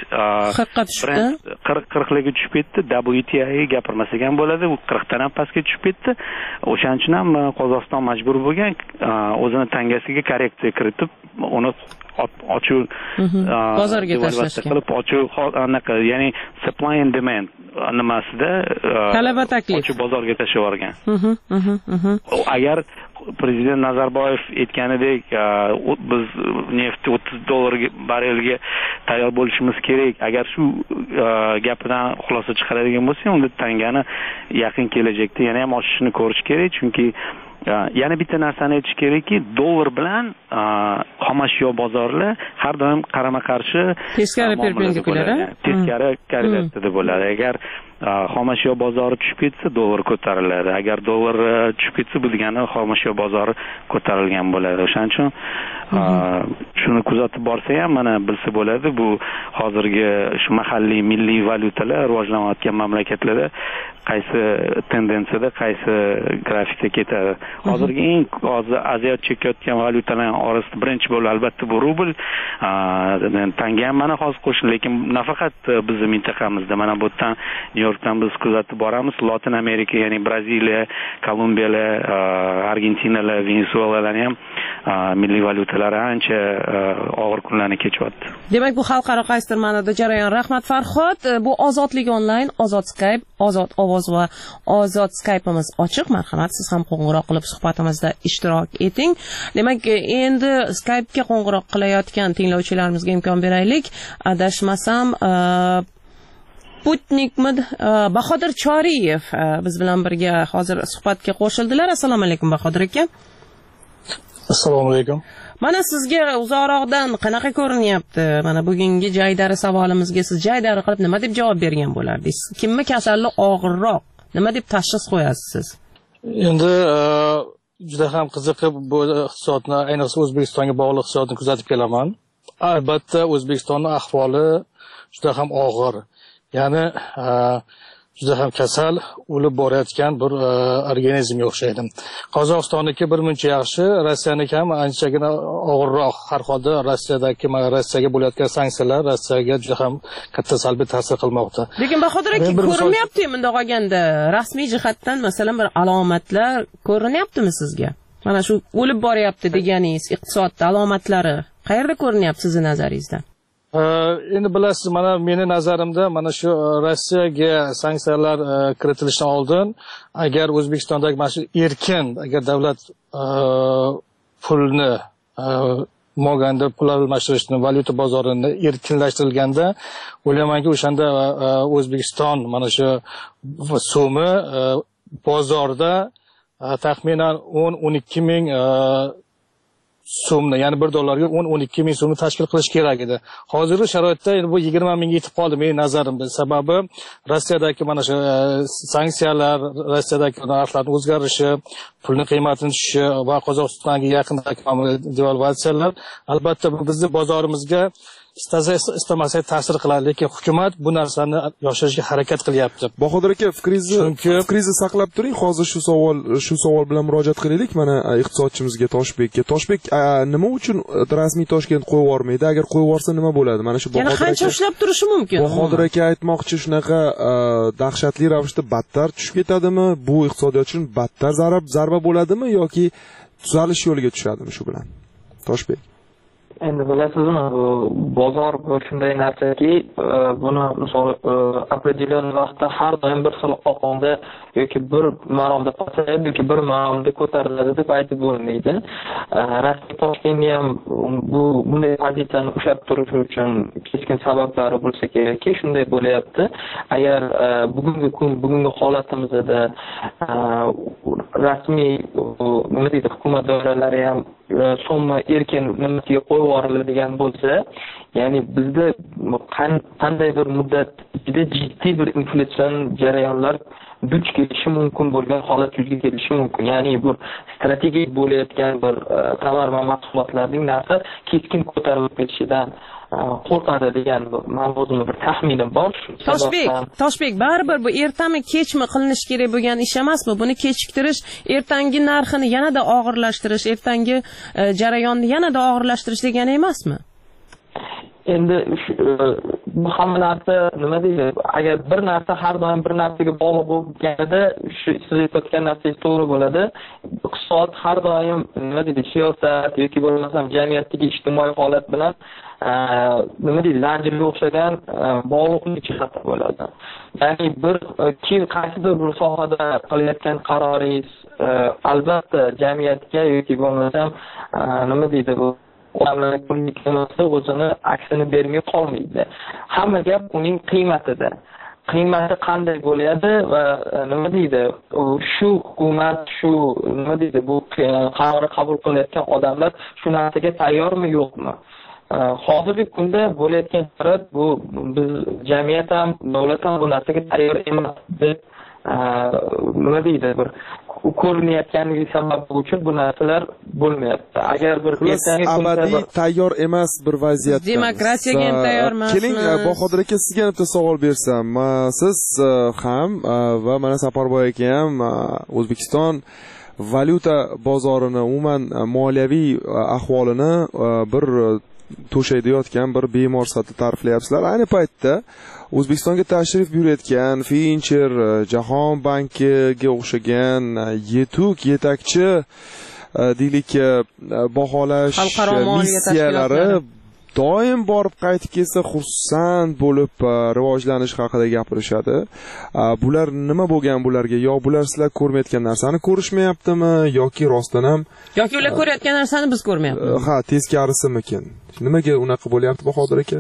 qirq larga tushib ketdi. W T I gapirmasak ham bo'ladi, u qirq dan ham pastga tushib ketdi. O'shaning uchun ham Qozog'iston majbur bo'lgan o'zini tangasiga korreksiya kiritib, uni ochuv bozorga tashlashga qilib ochuv anaqa, ya'ni supply and demand nimasida talab va taklif ochuv bozorga tashlab yuborgan. Agar prezident Nazarboyev aytganidek biz neftni o'ttiz dollarga barelga tayyor bo'lishimiz kerak, agar shu gapidan xulosa chiqaradigan bo'lsa, unda tangani yaqin kelajakda yana ham oshishini ko'rish kerak, chunki yana bitta narsani aytish kerakki, dollar bilan xomashyo bozorlar har doim qarama-qarshi teskari perpendikulyar, teskari korrelyatsiyada bo'ladi. Agar xomashyo bozori tushib ketsa, dollar ko'tariladi. Agar dollar tushib ketsa, bu degani xomashyo bozori ko'tarilgan bo'ladi. O'shaning uchun shuni kuzatib borsa ham mana bilsa bo'ladi, bu hozirgi shu mahalliy milliy valyutalar rivojlanayotgan mamlakatlarda qaysi tendensiyada, qaysi grafikda ketadi. Hozirgi eng hozir aziyat chekayotgan valyutalarning orasida birinchi bo'lib albatta bu rubl, tanga ham mana hozir qo'shildi, lekin nafaqat bizning mintaqamizda, mana bu yerdan Nyu-Yorkdan biz kuzatib boramiz, Latin Amerika, ya'ni Braziliya, Kolumbiyalar, Argentinalar, Venesuelalar ham milliy valyutalari ancha og'ir kunlarni kechyapti. Demak, bu xalqaro qaysidir ma'noda jarayon. Rahmat Farhod. Bu Ozodlik onlayn, Ozod Skype, Ozod ovoz va Ozod Skype'imiz ochiq. Marhamat, siz ham qo'ng'iroq qilib suhbatimizda ishtirok eting. Demak, endi Skype'ga qo'ng'iroq qilayotgan tinglovchilarimizga imkon beraylik. Adashmasam, Sputnikmid Bahodir Choriyev biz bilan birga hozir suhbatga qo'shildilar. Assalomu alaykum Bahodir aka. Assalomu alaykum. Mana sizga uzoqroqdan qanaqa ko'rinyapti? Mana bugungi jaydari savolimizga siz jaydari qilib nima deb javob bergan bo'lardingiz? Kimmi kasalli og'irroq? Nima deb tashxis qo'yasiz siz? Endi juda ham qiziqib bu iqtisodni, ayniqsa O'zbekistonga bog'liq iqtisodni kuzatib kelaman. Albatta O'zbekistonning ahvoli juda ham og'ir. Ya'ni juda ham kasal, o'lib borayotgan bir organizmga o'xshaydi. Qozog'istonniki bir muncha yaxshi, Rossiyaniki ham anchagina og'irroq. Har holda Rossiyadagi Rossiyaga bo'layotgan sanksiyalar Rossiyaga juda ham katta salbiy ta'sir qilmoqda. Lekin Bahodir aka, ko'rinmayapti-mi bundoq olganda? Rasmiy jihatdan masalan bir alomatlar ko'rinyaptimi sizga? Mana shu o'lib boryapti deganingiz iqtisodda alomatlari qayerda ko'rinyapti sizning nazaringizda? Endi bilasiz, mana meni nazarimda mana shu Rossiyaga sanksiyalar kiritilishidan oldin agar O'zbekistondagi mana shu erkin, agar davlat pulni moganda pul almashtirishni, valyuta bozorini erkinlashtirilganda, o'ylaymanki o'shanda O'zbekiston mana shu so'mi bozorda taxminan o'n o'n ikki ming so'mni, ya'ni bir dollarga o'n o'n ikki ming so'mni tashkil qilish kerak edi. Hozirgi sharoitda bu yigirma mingga yetib qoldi mening nazarimda. Sababi Rossiyadagi mana shu sanksiyalar, Rossiyadagi narxlarning o'zgarishi, pulning qiymatini tushishi va Qozog'istonga yaqindagi devalvatsiyalar albatta bu bizning bozorimizga istasa istamasa ta'sir qiladi, lekin hukumat bu narsani yoshirishga harakat qilyapti. Bahodir aka, fikringizni fikringizni saqlab turing. Hozir shu savol shu savol bilan murojaat qilaylik mana iqtisodchimizga Toshbekka. Toshbek, nima uchun rasmiy Toshkent qo'yib yubormaydi? Agar qo'yib yuborsa nima bo'ladi? Mana shu Bahodir aka. Yana qancha ushlab turishi mumkin? Bahodir aka aytmoqchi, shunaqa dahshatli ravishda battar tushib ketadimi? Bu iqtisodiyot uchun battar zarba zarba bo'ladimi yoki tuzalish yo'liga tushadimi shu bilan? Toshbek. Endi bilasizmi, bozor shunday narsaki, buni misol определенный vaqtda har doim bir xil oqimda yoki bir maromda pasayadi yoki bir maromda ko'tariladi deb aytib bo'lmaydi. Rasmiy Toshkentni ham bu bunday pozitsiyani ushlab turishi uchun keskin sabablari bo'lsa kerakki, shunday bo'layapti. Agar bugungi kun, bugungi holatimizda rasmiy nima deydi, hukumat doiralari ham so'mni erkin nimasiga qo'yib yuboriladigan bo'lsa, ya'ni bizda qanday bir muddat ichida jiddiy bir inflyatsion jarayonlar duch kelishi mumkin bo'lgan holat yuzga kelishi mumkin. Ya'ni bu strategik bo'layotgan bir tovar va mahsulotlarning narxi keskin ko'tarilib ketishidan qo'rqadi degan ma'lumotli bir taxminim bor. Toshbek, Toshbek, baribir bu ertami kechmi qilinish kerak bo'lgan ish emasmi? Buni kechiktirish, ertangi narxini yanada og'irlashtirish, ertangi jarayonni yanada og'irlashtirish degani emasmi? Endi bu hamma narsa nima deydi? Agar bir narsa har doim bir narsaga bog'liq bo'lganida, shu siz aytayotgan narsangiz to'g'ri bo'ladi. Iqtisod har doim nima deydi, siyosat yoki bo'lmasam jamiyatdagi ijtimoiy holat bilan nima deydi, zanjirga o'xshagan bog'liqlik jihati bo'ladi. Ya'ni bir kim qaysidir bir sohada qilayotgan qaroringiz albatta jamiyatga yoki bo'lmasam nima deydi, bu o'zini aksini bermay qolmaydi. Hamma gap uning qiymatida. Qiymati qanday bo'ladi va nima deydi, shu hukumat, shu nima deydi, bu qaror qabul qilayotgan odamlar shu narsaga tayyormi yo'qmi? Hozirgi kunda bo'layotgan sharoit bu biz jamiyat ham, davlat ham bu narsaga tayyor emas deb nima deydi, bir ko'rinayotganligi sababi uchun bu narsalar bo'lmayapti. Agar bir ertangi kunda abadiy tayyor emas bir vaziyatda demokratiyaga ham tayyor emasmiz. Keling, Bahodir aka, sizga bitta savol bersam. Siz ham va mana Saparboy aka ham O'zbekiston valyuta bozorini, umuman moliyaviy ahvolini bir to'shaydiayotgan bir bemor sifatida ta'riflayapsizlar. Ayni paytda O'zbekistonga tashrif buyurayotgan Fincher, Jahon bankiga o'xshagan yetuk yetakchi deylik baholash missiyalari doim borib qaytib kelsa xursand bo'lib rivojlanish haqida gapirishadi. Bular nima bo'lgan bularga? Yo bular sizlar ko'rmayotgan narsani ko'rishmayaptimi yoki rostdan ham yoki ular ko'rayotgan narsani biz ko'rmayapmiz? Ha, teskarisimikin? Nimaga unaqa bo'lyapti Bahodir aka?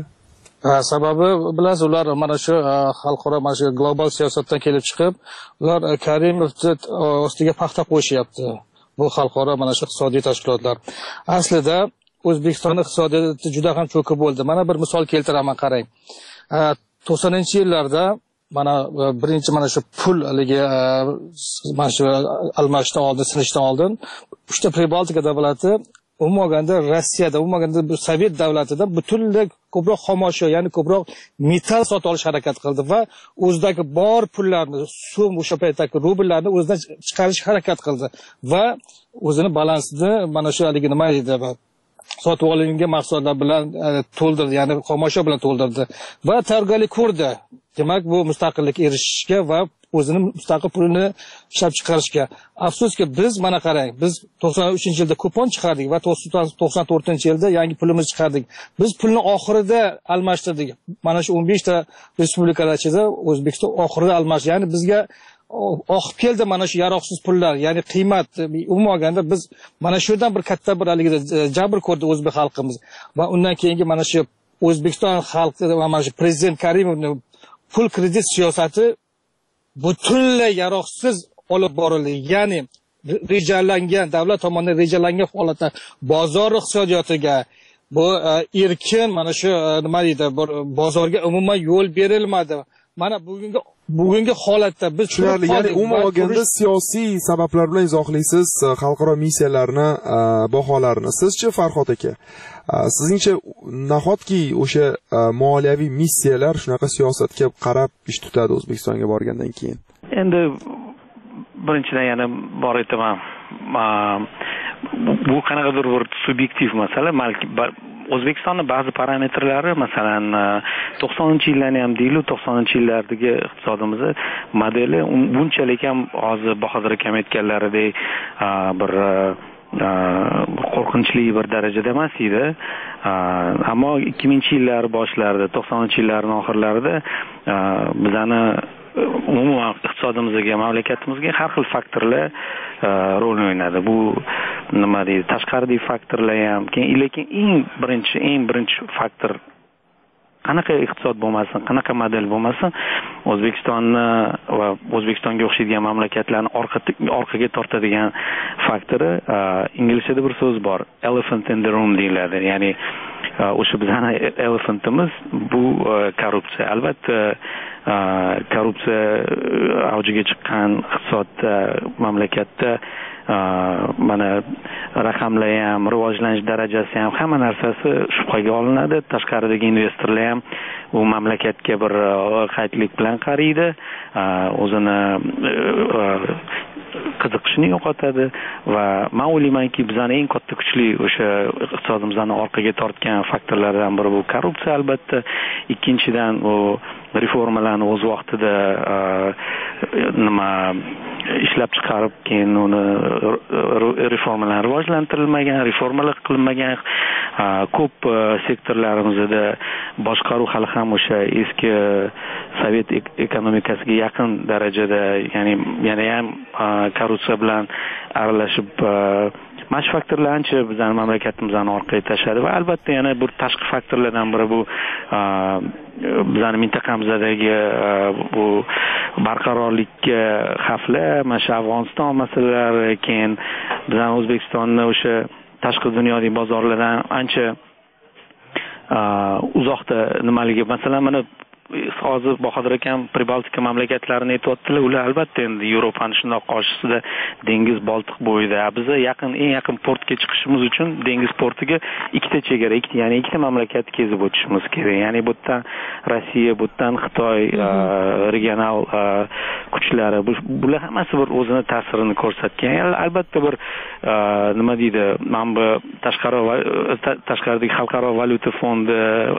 Sababi bilasiz, ular mana shu xalqaro mana shu global siyosatdan kelib chiqib, ular Karimovni ostiga paxta qo'yishyapti. Bu xalqaro mana shu iqtisodiy tashkilotlar. Aslida O'zbekiston iqtisodiyoti juda ham cho'kib bo'ldi. Mana bir misol keltiraman, qarang. to'qsoninchi yillarda mana birinchi mana shu pul haligi mana shu almashishdan oldin, sinishdan oldin uchta Pribaltika davlati umuman olganda Rossiyada, umuman olganda bu Sovet davlatida butunlay ko'proq xomashyo, ya'ni ko'proq metall sotib olish harakat qildi va o'zidagi bor pullarni, so'm o'sha paytdagi rubllarni o'zidan chiqarish harakat qildi va o'zini balansini mana shu haligi nima edi, sotib olingan mahsulotlar bilan to'ldirdi, ya'ni xomashyo bilan to'ldirdi va tayyorgarlik ko'rdi. Demak, bu mustaqillik erishishga va o'zini mustaqil pulini ishlab chiqarishga. Afsuski, biz mana qarang, biz to'qson uchinchi yilda kupon chiqardik va to'qson to'rtinchi yilda yangi pulimizni chiqardik. Biz pulni oxirida almashtirdik. Mana shu o'n besh ta respublikalar ichida O'zbekiston oxirida almashdi. Ya'ni bizga oqib keldi mana shu yaroqsiz pullar, ya'ni qiymat. Umuman olganda biz mana shu yerdan bir katta bir haligida jabr ko'rdi o'zbek xalqimiz va undan keyingi mana shu O'zbekiston xalqi va mana shu prezident Karimovning pul kredit siyosati butunlay yaroqsiz olib borildi. Ya'ni rejalangan, davlat tomonidan rejalangan holatda bozor iqtisodiyotiga, bu erkin mana shu nima deydi, bozorga umuman yo'l berilmadi. Mana bugungi bugungi holatda biz tushunarli, ya'ni umuman olganda siyosiy sabablar bilan izohlaysiz xalqaro missiyalarni baholarini. Sizchi Farhod aka, sizningcha nahotki o'sha moliyaviy missiyalar shunaqa siyosatga qarab ish tutadi O'zbekistonga borgandan keyin? Endi birinchidan yana bor aytaman, bu qanaqadir bir subyektiv masala. O'zbekistonning ba'zi parametrlari, masalan, to'qsoninchi yillarni ham deyli, to'qsoninchi yillardagi iqtisodimiz modeli bunchalik ham hozir Bahodir akam aytganlaridek bir qo'rqinchli bir darajada emas edi. Ammo ikki mingchi yillar boshlarida, to'qsoninchi yillarning oxirlarida bizani umuman iqtisodimizga, mamlakatimizga har xil faktorlar rol o'ynadi. Bu nima deydi, tashqariy faktorlar ham, lekin eng birinchi eng birinchi faktor qanaqa iqtisod bo'lmasin, qanaqa model bo'lmasin, O'zbekistonni va O'zbekistonga o'xshaydigan mamlakatlarni orqaga tortadigan faktori, inglizchada bir so'z bor, elephant in the room deyiladi. Ya'ni o'sha bizning elephantimiz bu korrupsiya. Albatta korrupsiya avjiga chiqqan iqtisod mamlakatda mana raqamlar ham, rivojlanish darajasi ham, hamma narsasi shubhaga olinadi. Tashqaridagi investorlar ham u mamlakatga bir qaytlik bilan qaraydi, o'zini qiziqishini yo'qotadi va men o'ylaymanki, bizning eng katta kuchli o'sha iqtisodimizni orqaga tortgan faktorlardan biri bu korrupsiya albatta. Ikkinchidan u reformalarni o'z vaqtida nima ishlab chiqarib, keyin uni reformalar rivojlantirilmagan, reformalar qilinmagan, ko'p sektorlarimizda boshqaruv hali ham o'sha eski sovet ekonomikasiga yaqin darajada, ya'ni yana ham korrupsiya bilan aralashib, mana shu faktorlar ancha bizning mamlakatimizni orqaga tashladi va albatta yana bir tashqi faktorlardan biri bu bizning mintaqamizdagi bu barqarorlikka xavfli mana shu Afg'oniston masalalari, keyin bizning O'zbekistonni o'sha tashqi dunyodagi bozorlardan ancha uzoqda nimaligi, masalan, mana hozir Bahodir akam Pribaltika mamlakatlarini aytyaptilar, ular albatta endi Yevropani shundoq qarshisida dengiz Boltiq bo'yida. Biz yaqin eng yaqin portga chiqishimiz uchun dengiz portiga ikkita chegara, ikkita, ya'ni ikkita mamlakat kezib o'tishimiz kerak. Ya'ni bu yerdan Rossiya, bu yerdan Xitoy regional kuchlari, bular hammasi bir o'zini ta'sirini ko'rsatgan. Albatta bir nima deydi, mana bu tashqari tashqaridagi xalqaro valyuta fondi,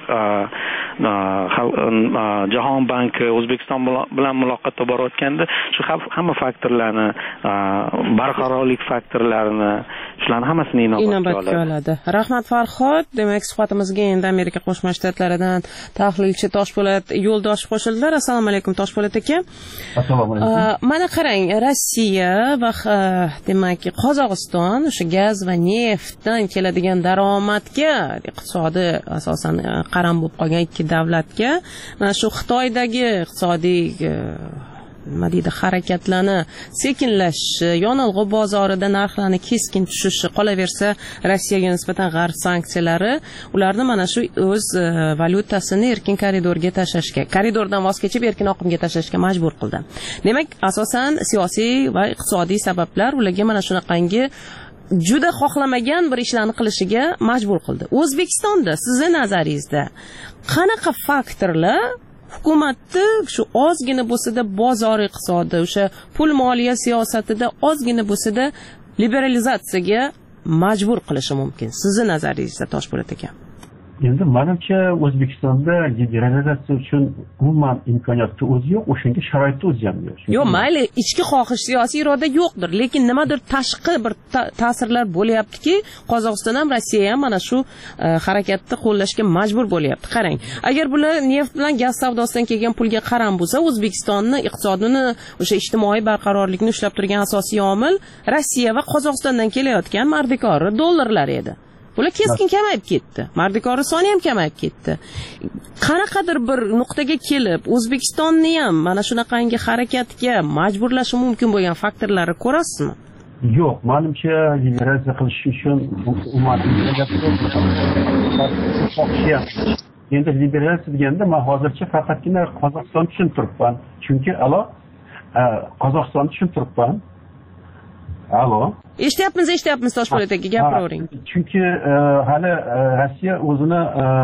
Jahon banki O'zbekiston bilan muloqotda borayotganda shu hamma faktorlarni, barqarorlik faktorlarini, shularni hammasini inobatga oladi. Rahmat Farhod. Demak, suhbatimizga endi Amerika Qo'shma Shtatlaridan tahlilchi Toshpo'lat Yo'ldoshev qo'shildilar. Assalomu alaykum Toshpo'lat aka. Assalomu alaykum. Mana qarang, Rossiya va demak Qozog'iston o'sha gaz va neftdan keladigan daromadga, iqtisodi asosan qaram bo'lib qolgan ikki davlatga mana shu Xitoydagi iqtisodiy nima deydi harakatlarni sekinlashishi, yonilg'i bozorida narxlarni keskin tushishi, qolaversa Rossiyaga nisbatan g'arb sanksiyalari ularni mana shu o'z valyutasini erkin koridorga tashlashga, koridordan voz kechib erkin oqimga tashlashga majbur qildi. Demak, asosan siyosiy va iqtisodiy sabablar ularga mana shunaqangi juda xohlamagan bir ishlarni qilishiga majbur qildi. O'zbekistonda sizni nazaringizda qanaqa faktorlar hukumatni shu ozgina bo'lsa-da bozor iqtisodi, o'sha pul moliya siyosatida ozgina bo'lsa-da liberalizatsiyaga majbur qilishi mumkin? Sizni nazaringizda Toshpo'lat aka. Endi menimcha O'zbekistonda liberalizatsiya uchun umuman imkoniyatni o'zi yo'q, o'shanga sharoitni o'zi ham yo'q. Yo'q, mayli, ichki xohish, siyosiy iroda yo'qdir, lekin nimadir tashqi bir ta'sirlar bo'lyaptiki, Qozog'iston ham, Rossiya ham mana shu harakatni qo'llashga majbur bo'lyapti. Qarang, agar bular neft bilan gaz savdosidan kelgan pulga qaram bo'lsa, O'zbekistonni iqtisodini, o'sha ijtimoiy barqarorlikni ushlab turgan asosiy omil Rossiya va Qozog'istondan kelayotgan mardikori dollarlar edi. Bular keskin kamayib ketdi. Mardikori soni ham kamayib ketdi. Qanaqadir bir nuqtaga kelib, O'zbekistonni ham mana shunaqangi harakatga majburlashi mumkin bo'lgan faktorlarni ko'rasizmi? Yo'q, menimcha liberalizatsiya qilish uchun umuman endi liberalizatsiya deganda men hozircha faqatgina Qozog'istonni tushuntiribman. Chunki alo Qozog'istonni tushuntiribman. Alo. Eshityapmiz, eshityapmiz Toshpo'lat aka, gapiravering. Chunki hali Rossiya o'zini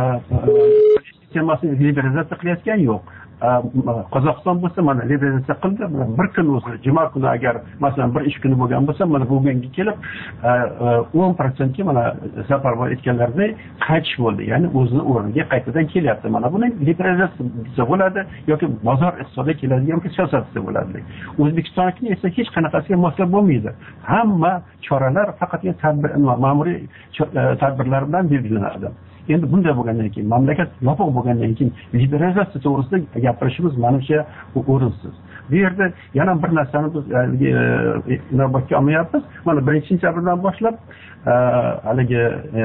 kemasini liberalizatsiya qilayotgan yo'q. Qozog'iston bo'lsa mana liberalizatsiya qildi, bir kun o'zi juma kuni agar masalan bir ish kuni bo'lgan bo'lsa, mana bugunga kelib o'n foiz ga mana Safarboy aytganlaridek qaytish bo'ldi. Ya'ni o'zini o'rniga qaytadan kelyapti. Mana buni liberalizatsiya bo'ladi yoki bozor iqtisodiga keladigan siyosat bo'ladi. O'zbekistonning esa hech qanaqasiga moslab bo'lmaydi. Hamma choralar faqatgina tadbir ma'muriy tadbirlar bilan belgilanadi. Endi bunday bo'lgandan keyin, mamlakat yopiq bo'lgandan keyin liberalizatsiya to'g'risida gapirishimiz menimcha o'rinsiz. Bu yerda yana bir narsani biz inobatga olmayapmiz. Mana birinchi sentyabrdan boshlab haligi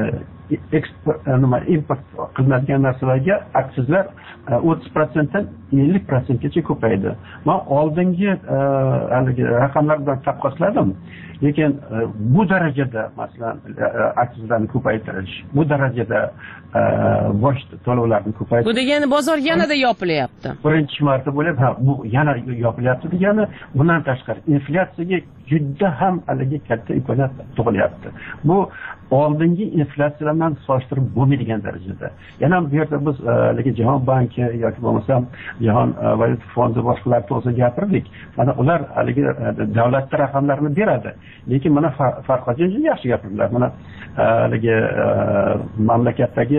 eksport nima import qilinadigan narsalarga aksizlar o'ttiz foiz dan ellik foiz gacha ko'paydi. Men oldingi haligi raqamlar bilan taqqosladim. Lekin bu darajada masalan aksizlarni ko'paytirish, bu darajada bosh to'lovlarni ko'paytirish. Bu degani bozor yanada yopilyapti. Birinchi marta bo'lib, ha, bu yana yopilyapti degani, bundan tashqari inflyatsiyaga juda ham haligi katta imkoniyat tug'ilyapti. Bu oldingi inflyatsiya bilan solishtirib bo'lmaydigan darajada. Yana bu yerda biz haligi Jahon banki yoki bo'lmasam Jahon valyuta fondi boshqalar to'g'risida gapirdik. Mana ular haligi davlat raqamlarini beradi. Lekin mana Farhodjon yaxshi gapirdilar. Mana haligi mamlakatdagi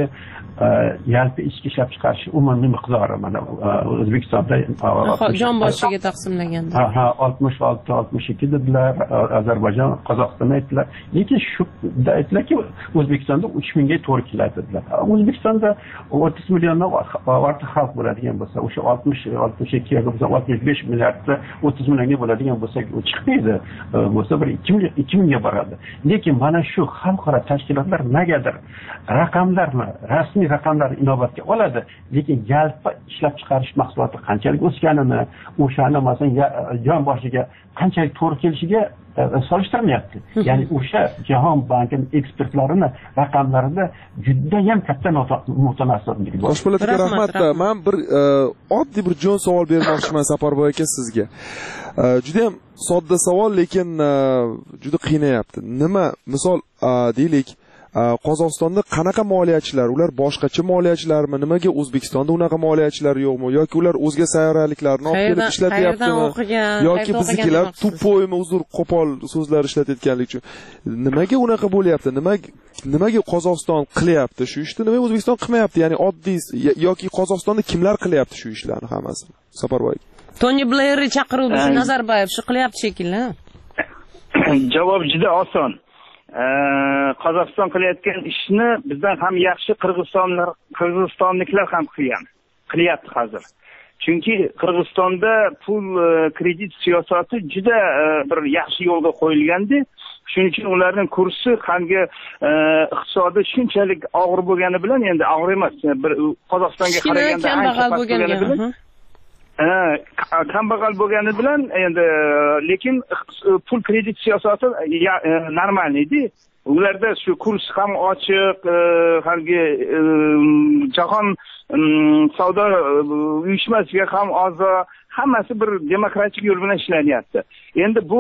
yalpi ichki ishlab chiqarish umumiy miqdori mana O'zbekistonda jon boshiga taqsimlaganda ha oltmish olti oltmish ikki dedilar, Ozarbayjon, Qozog'iston aytdilar. Lekin shu aytdilarki O'zbekistonda uch mingga to'g'ri keladi dedilar. O'zbekistonda o'ttiz milliondan ortiq xalq bo'ladigan bo'lsa, o'sha oltmish oltmish ikki yoki oltmish besh milliardda o'ttiz millionga bo'ladigan bo'lsa, u chiqmaydi. Bo'lsa bir ikki mingga boradi. Lekin mana shu xalqaro tashkilotlar negadir raqamlarni, rasmiy raqamlar inobatga oladi, lekin yalpi ishlab chiqarish mahsuloti qanchalik o'sganini, o'shani masalan jon boshiga qanchalik to'g'ri kelishiga solishtirmayapti. Ya'ni o'sha Jahon banki ekspertlarini raqamlarida juda ham katta mutanosiblik bor. Toshpo'lat aka, rahmat. Men bir oddiy bir jon savol bermoqchiman Saparboy aka sizga. Juda ham sodda savol, lekin juda qiynayapti. Nima, misol deylik, Qozog'istonda qanaqa moliyachilar, ular boshqacha moliyachilarmi? Nimaga O'zbekistonda unaqa moliyachilar yo'qmi? Yoki ular o'zga sayyoraliklarni olib kelib ishlatyaptimi? Yoki biznikilar tupoymi, uzr, qo'pol so'zlar ishlatayotganlik uchun. Nimaga unaqa bo'lyapti? Nimaga nimaga Qozog'iston qilyapti shu ishni? Nimaga O'zbekiston qilmayapti? Ya'ni oddiy yoki Qozog'istonda kimlar qilyapti shu ishlarni hammasini? Saparboy. Tony Blair chaqiruvdi, Nazarboyev shu qilyapti shekilli. Javob juda oson. Qozog'iston qilayotgan ishni bizdan ham yaxshi Qirg'izistonlar, Qirg'izistonliklar ham qilgan. Qilyapti hozir. Chunki Qirg'izistonda pul kredit siyosati juda bir yaxshi yo'lga qo'yilgandi. Shuning uchun ularning kursi hamga iqtisodi shunchalik og'ir bo'lgani bilan, endi og'ir emas, bir Qozog'istonga qaraganda kambag'al bo'lgani bilan kambag'al bo'lgani bilan endi lekin pul kredit siyosati normal edi. Ularda shu kurs ham ochiq, halgi jahon savdo uyushmasiga ham a'zo, hammasi bir demokratik yo'l bilan ishlanyapti. Endi bu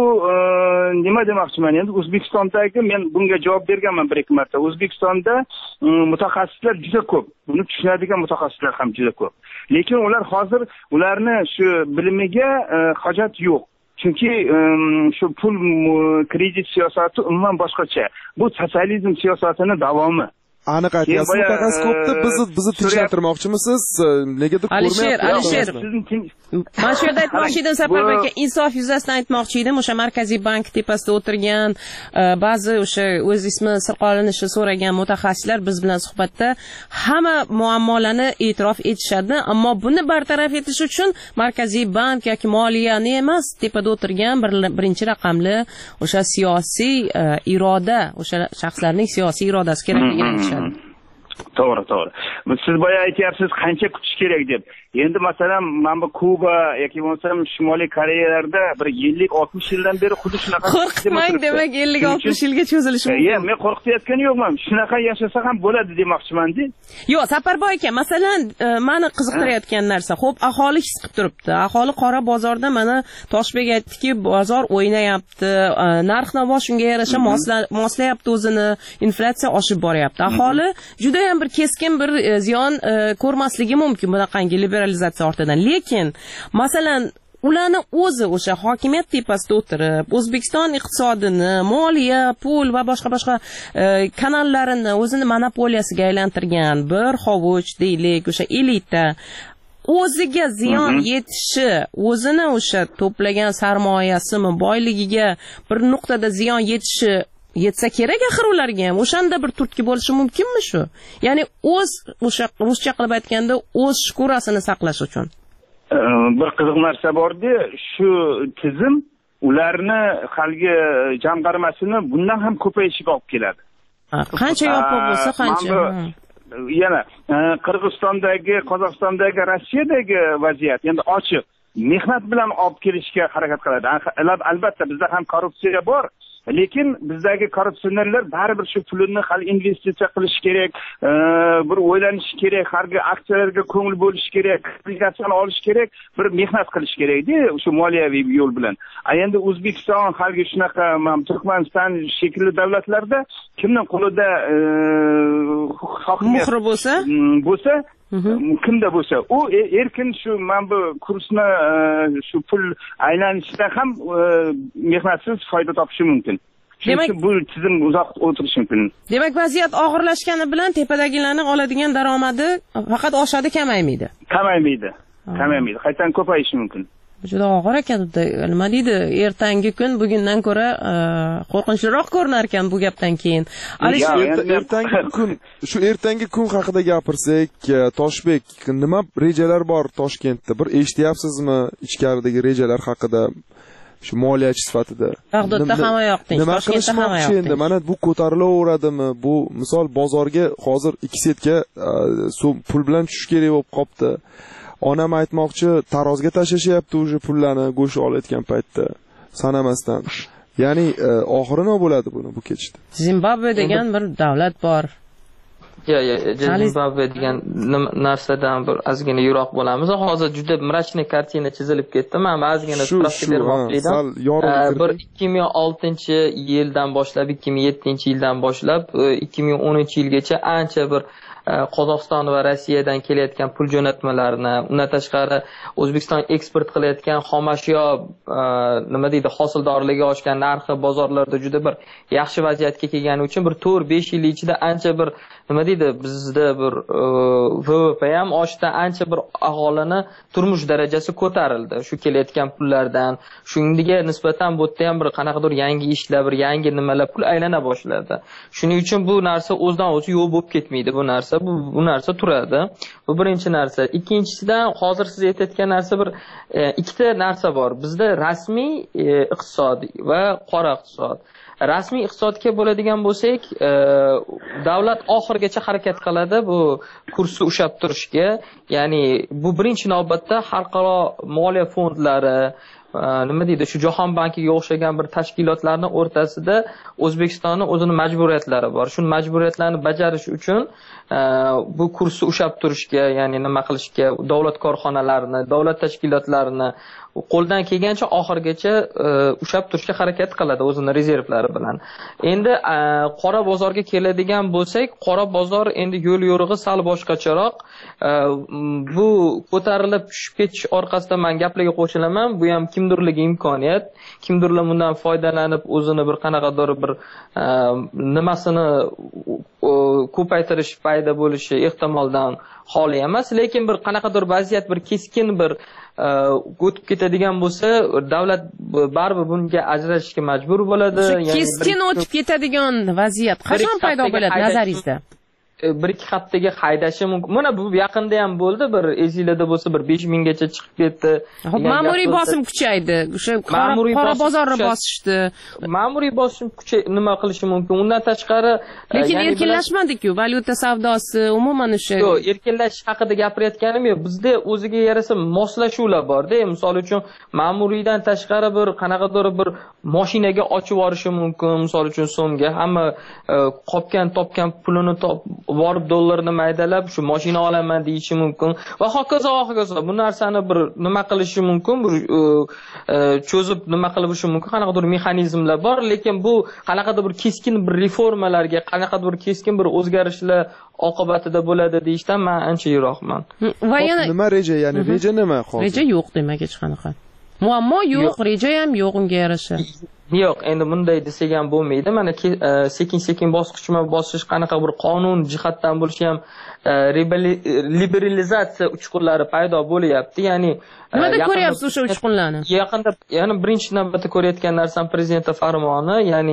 nima demoqchiman? Endi O'zbekistondagi, men bunga javob berganman bir ikki marta. O'zbekistonda mutaxassislar juda ko'p. Buni tushunadigan mutaxassislar ham juda ko'p. Lekin ular hozir ularni shu bilimiga hojat yo'q. Chunki shu pul kredit siyosati umuman boshqacha. Bu sotsializm siyosatining davomi. Aniq aytyapsiz, mutaxassis ko'pda bizni bizni tinchlantirmoqchimisiz? Negadir ko'rmayapsiz? Alisher, Alisher. Mana shu yerda aytmoqchi edim, Saparboy aka, insof yuzasidan aytmoqchi edim. O'sha Markaziy bank tepasida o'tirgan ba'zi o'sha o'z ismi sir qolinishini so'ragan mutaxassislar biz bilan suhbatda hamma muammolarni e'tirof etishadi, ammo buni bartaraf etish uchun Markaziy bank yoki moliyani emas, tepada o'tirgan bir birinchi raqamli o'sha siyosiy iroda, o'sha shaxslarning siyosiy irodasi kerakligini aytishadi. To'g'ri, to'g'ri. Siz boya aytyapsiz qancha kutish kerak deb. Endi masalan, mana bu Kuba yoki bo'lmasam Shimoliy Koreyalarda bir ellik oltmish yildan beri xuddi shunaqa. Qo'rqmang, demak ellik oltmish yilga cho'zilishi mumkin. Yo'q, men qo'rqitayotgani yo'qman. Shunaqa yashasa ham bo'ladi demoqchiman-da. Yo'q, Saparboy aka, masalan, meni qiziqtirayotgan narsa, xo'p, aholi his qilib turibdi. Aholi qora bozorda mana Toshbek aytdiki, bozor o'ynayapti, narx-navo shunga yarasha moslayapti o'zini, inflyatsiya oshib boryapti. Aholi juda ham bir keskin bir ziyon ko'rmasligi mumkin bunaqangi liberalizatsiya ortidan. Lekin masalan ularni o'zi o'sha hokimiyat tepasida o'tirib, O'zbekiston iqtisodini, moliya, pul va boshqa boshqa kanallarini o'zini monopoliyasiga aylantirgan bir hovuch deylik, o'sha elita o'ziga ziyon yetishi, o'zini o'sha to'plagan sarmoyasimi, boyligiga bir nuqtada ziyon yetishi yetsa kerak axir ularga ham. O'shanda bir turtki bo'lishi mumkinmi shu? Ya'ni o'z o'sha ruscha qilib aytganda o'z shkurasini saqlash uchun. Bir qiziq narsa bordi, shu tizim ularni halgi jamg'armasini bundan ham ko'payishiga olib keladi. Qancha yopiq bo'lsa, qancha. Yana Qirg'izistondagi, Qozog'istondagi, Rossiyadagi vaziyat endi ochiq. Mehnat bilan olib kelishga harakat qiladi. Albatta bizda ham korrupsiya bor. Lekin bizdagi korrupsionerlar baribir shu pulni hali investitsiya qilish kerak, bir o'ylanish kerak, harga aksiyalarga ko'ngil bo'lish kerak, obligatsiyani olish kerak, bir mehnat qilish kerak-da, o'sha moliyaviy yo'l bilan. Endi O'zbekiston halgi shunaqa Turkmaniston shekilli davlatlarda kimning qo'lida hokimiyat muhri bo'lsa, bo'lsa kimda bo'lsa, u erkin shu mana bu kursni shu pul aylanishidan ham mehnatsiz foyda topishi mumkin. Demak, bu tizim uzoq o'tirishi mumkin. Demak, vaziyat og'irlashgani bilan tepadagilarning oladigan daromadi faqat oshadi, kamaymaydi. Kamaymaydi. Kamaymaydi. Qaytadan ko'payishi mumkin. Juda og'ir ekan, nima deydi? Ertangi kun bugundan ko'ra qo'rqinchliroq ko'rinar ekan bu gapdan keyin. Ertangi kun, shu ertangi kun haqida gapirsak, Toshbek, nima rejalar bor Toshkentda? Bir eshityapsizmi ichkaridagi rejalar haqida? Shu moliyachi sifatida. Bag'dodda hamma yoqdingiz, Toshkentda hamma yoqdingiz. Endi mana bu ko'tarilaveradimi? Bu misol bozorga hozir ikki setga pul bilan tushish kerak bo'lib qopti. Onam aytmoqchi, tarozga tashlashyapti o'sha pullarni go'sht olayotgan paytda sanamasdan. Ya'ni oxiri nima bo'ladi buni bu ketishda? Zimbabve degan bir davlat bor. Yo'q, yo'q, Zimbabve degan narsadan bir ozgina yiroq bo'lamiz. Hozir juda mrachniy kartina chizilib ketdi. Men ozgina spravka bermoqchi edim. Bir ikki ming oltinchi yildan boshlab, ikki ming yettinchi yildan boshlab ikki ming o'ninchi yilgacha ancha bir Qozog'iston va Rossiyadan kelayotgan pul jo'natmalarini, undan tashqari O'zbekiston eksport qilayotgan xomashyo nima deydi, hosildorligi oshgan narxi bozorlarda juda bir yaxshi vaziyatga kelgani uchun bir to'rt besh yil ichida ancha bir nima deydi, bizda bir V V P ham oshdi, ancha bir aholini turmush darajasi ko'tarildi shu kelayotgan pullardan. Shunga nisbatan bu yerda ham bir qanaqadir yangi ishlar, bir yangi nimalar pul aylana boshladi. Shuning uchun bu narsa o'zidan o'zi yo'q bo'lib ketmaydi bu narsa. Bu, bu narsa turadi. Bu birinchi narsa. Ikkinchisidan hozir siz aytayotgan narsa bir e, ikkita narsa bor. Bizda rasmiy e, iqtisod va qora iqtisod. Rasmiy iqtisodga bo'ladigan bo'lsak, e, davlat oxirgacha harakat qiladi bu kursni ushlab turishga. Ya'ni bu birinchi navbatda xalqaro moliya fondlari, nima deydi, shu Jahon bankiga o'xshagan bir tashkilotlarning o'rtasida O'zbekistonning o'zini majburiyatlari bor. Shu majburiyatlarni bajarish uchun bu kursni ushlab turishga, ya'ni nima qilishga, davlat korxonalarini, davlat tashkilotlarini qo'ldan kelgancha oxirgacha ushlab turishga harakat qiladi o'zini rezervlari bilan. Endi qora bozorga keladigan bo'lsak, qora bozor endi yo'l yo'rig'i sal boshqacharoq. Bu ko'tarilib tushib ketish orqasida men gaplarga qo'shilaman. Bu ham kimdirlarga imkoniyat, kimdirlar bundan foydalanib o'zini bir qanaqadir bir nimasini ko'paytirish payda bo'lishi ehtimoldan xoli emas, lekin bir qanaqadir vaziyat bir keskin bir o'tib ketadigan bo'lsa, davlat baribir bunga ajrashishga majbur bo'ladi. Keskin o'tib ketadigan vaziyat qachon paydo bo'ladi nazaringizda? bir ikki haftaga haydashi mumkin. Mana bu yaqinda ham bo'ldi, bir ezilada bo'lsa bir besh minggacha chiqib ketdi. Ma'muriy bosim kuchaydi. O'sha qora bozorni bosishdi. Ma'muriy bosim kuchay nima qilishi mumkin? Undan tashqari, lekin erkinlashmadik-ku, valyuta savdosi, umuman o'sha. Yo'q, erkinlashish haqida gapirayotganim yo'q. Bizda o'ziga yarasa moslashuvlar bor-da. Misol uchun, ma'muriydan tashqari bir qanaqadir bir mashinaga ochib yuborishi mumkin. Misol uchun so'mga hamma qopgan, topgan pulini top borib dollarni maydalab shu mashina olaman deyishi mumkin va hokazo hokazo. Bu narsani bir nima qilishi mumkin, bir cho'zib nima qilishi mumkin, qanaqadir mexanizmlar bor, lekin bu qanaqadir bir keskin bir reformalarga, qanaqadir bir keskin bir o'zgarishlar oqibatida bo'ladi deyishdan men ancha yiroqman. Va yana nima reja, ya'ni reja nima hozir? Reja yo'q demak hech qanaqa. Muammo yo'q, reja ham yo'q unga yarasha. Yo'q, endi bunday desak ham bo'lmaydi. Mana sekin-sekin bosqichma-bosqich qanaqa bir qonun jihatdan bo'lishi ham liberalizatsiya uchqunlari paydo bo'lyapti. Ya'ni nimada ko'ryapsiz o'sha uchqunlarni? Yaqinda, ya'ni birinchi navbatda ko'rayotgan narsam prezident farmoni, ya'ni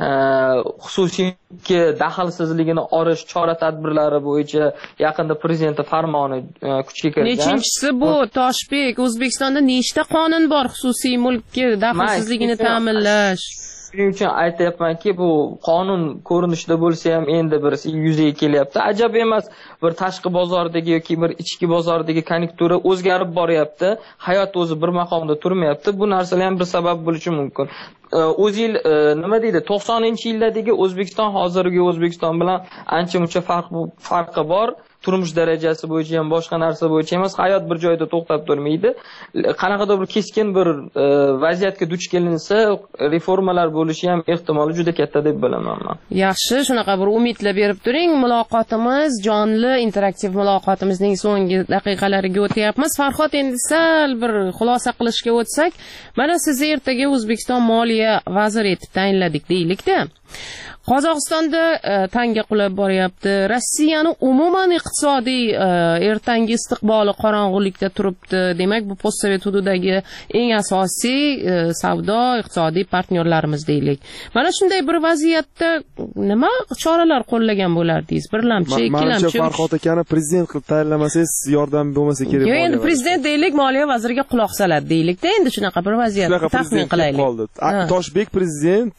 xususiyga daxlsizligini olish chora-tadbirlari bo'yicha yaqinda prezident farmoni kuchga kirgan. Nechinchisi bu, Toshbek, O'zbekistonda nechta qonun bor xususiy mulkka daxlsizligini ta'minlash? Shuning uchun aytayapmanki, bu qonun ko'rinishida bo'lsa ham endi bir yuzaga kelyapti. Ajab emas, bir tashqi bozordagi yoki bir ichki bozordagi konjunktura o'zgarib boryapti. Hayot o'zi bir maqomda turmayapti. Bu narsalar ham bir sabab bo'lishi mumkin. O'zil nima deydi, to'qsoninchi yillardagi O'zbekiston hozirgi O'zbekiston bilan ancha-muncha farq farqi bor. Turmush darajasi bo'yicha ham, boshqa narsa bo'yicha emas, hayot bir joyda to'xtab turmaydi. Qanaqadir bir keskin bir vaziyatga duch kelinsa, reformalar bo'lishi ham ehtimoli juda katta deb bilaman men. Yaxshi, shunaqa bir umidlar berib turing. Muloqotimiz jonli, interaktiv muloqotimizning so'nggi daqiqalariga o'tyapmiz. Farhod, endi sal bir xulosa qilishga o'tsak, mana sizni ertaga O'zbekiston moliya vaziri etib tayinladik deylik-da. Qozog'istonda tanga qulab boryapti. Rossiyani umuman iqtisodiy ertangi istiqboli qorong'ulikda turibdi. Demak, bu postsovet hududidagi eng asosiy savdo iqtisodiy partnyorlarimiz deylik. Mana shunday bir vaziyatda nima choralar qo'llagan bo'lardingiz? Birlamchi, ikkilamchi. Menimcha Farhod akani prezident qilib tayinlamasangiz yordam bo'lmasa kerak. Yo'q, endi prezident deylik, moliya vaziriga quloq soladi deylik-da. Endi shunaqa bir vaziyatni taxmin qilaylik. Toshbek prezident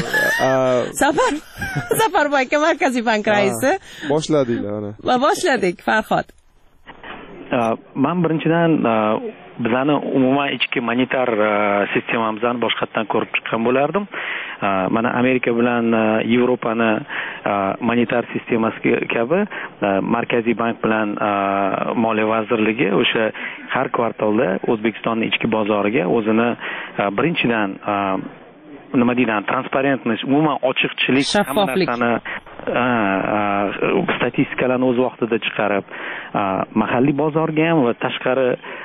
Safar Safarboy aka Markaziy bank raisi. Boshladinglar ana. Va boshladik, Farhod. man birinchidan bizani umuman ichki monetar sistemamizni boshqatdan ko'rib chiqqan bo'lardim. Mana Amerika bilan Yevropani monetar sistemasi kabi Markaziy bank bilan Moliya vazirligi o'sha har kvartalda O'zbekistonning ichki bozoriga o'zini birinchidan nima deyiladi, transparentность, umuman ochiqchilik, shaffoflik, statistikalarni o'z vaqtida chiqarib, mahalliy bozorga ham va tashqari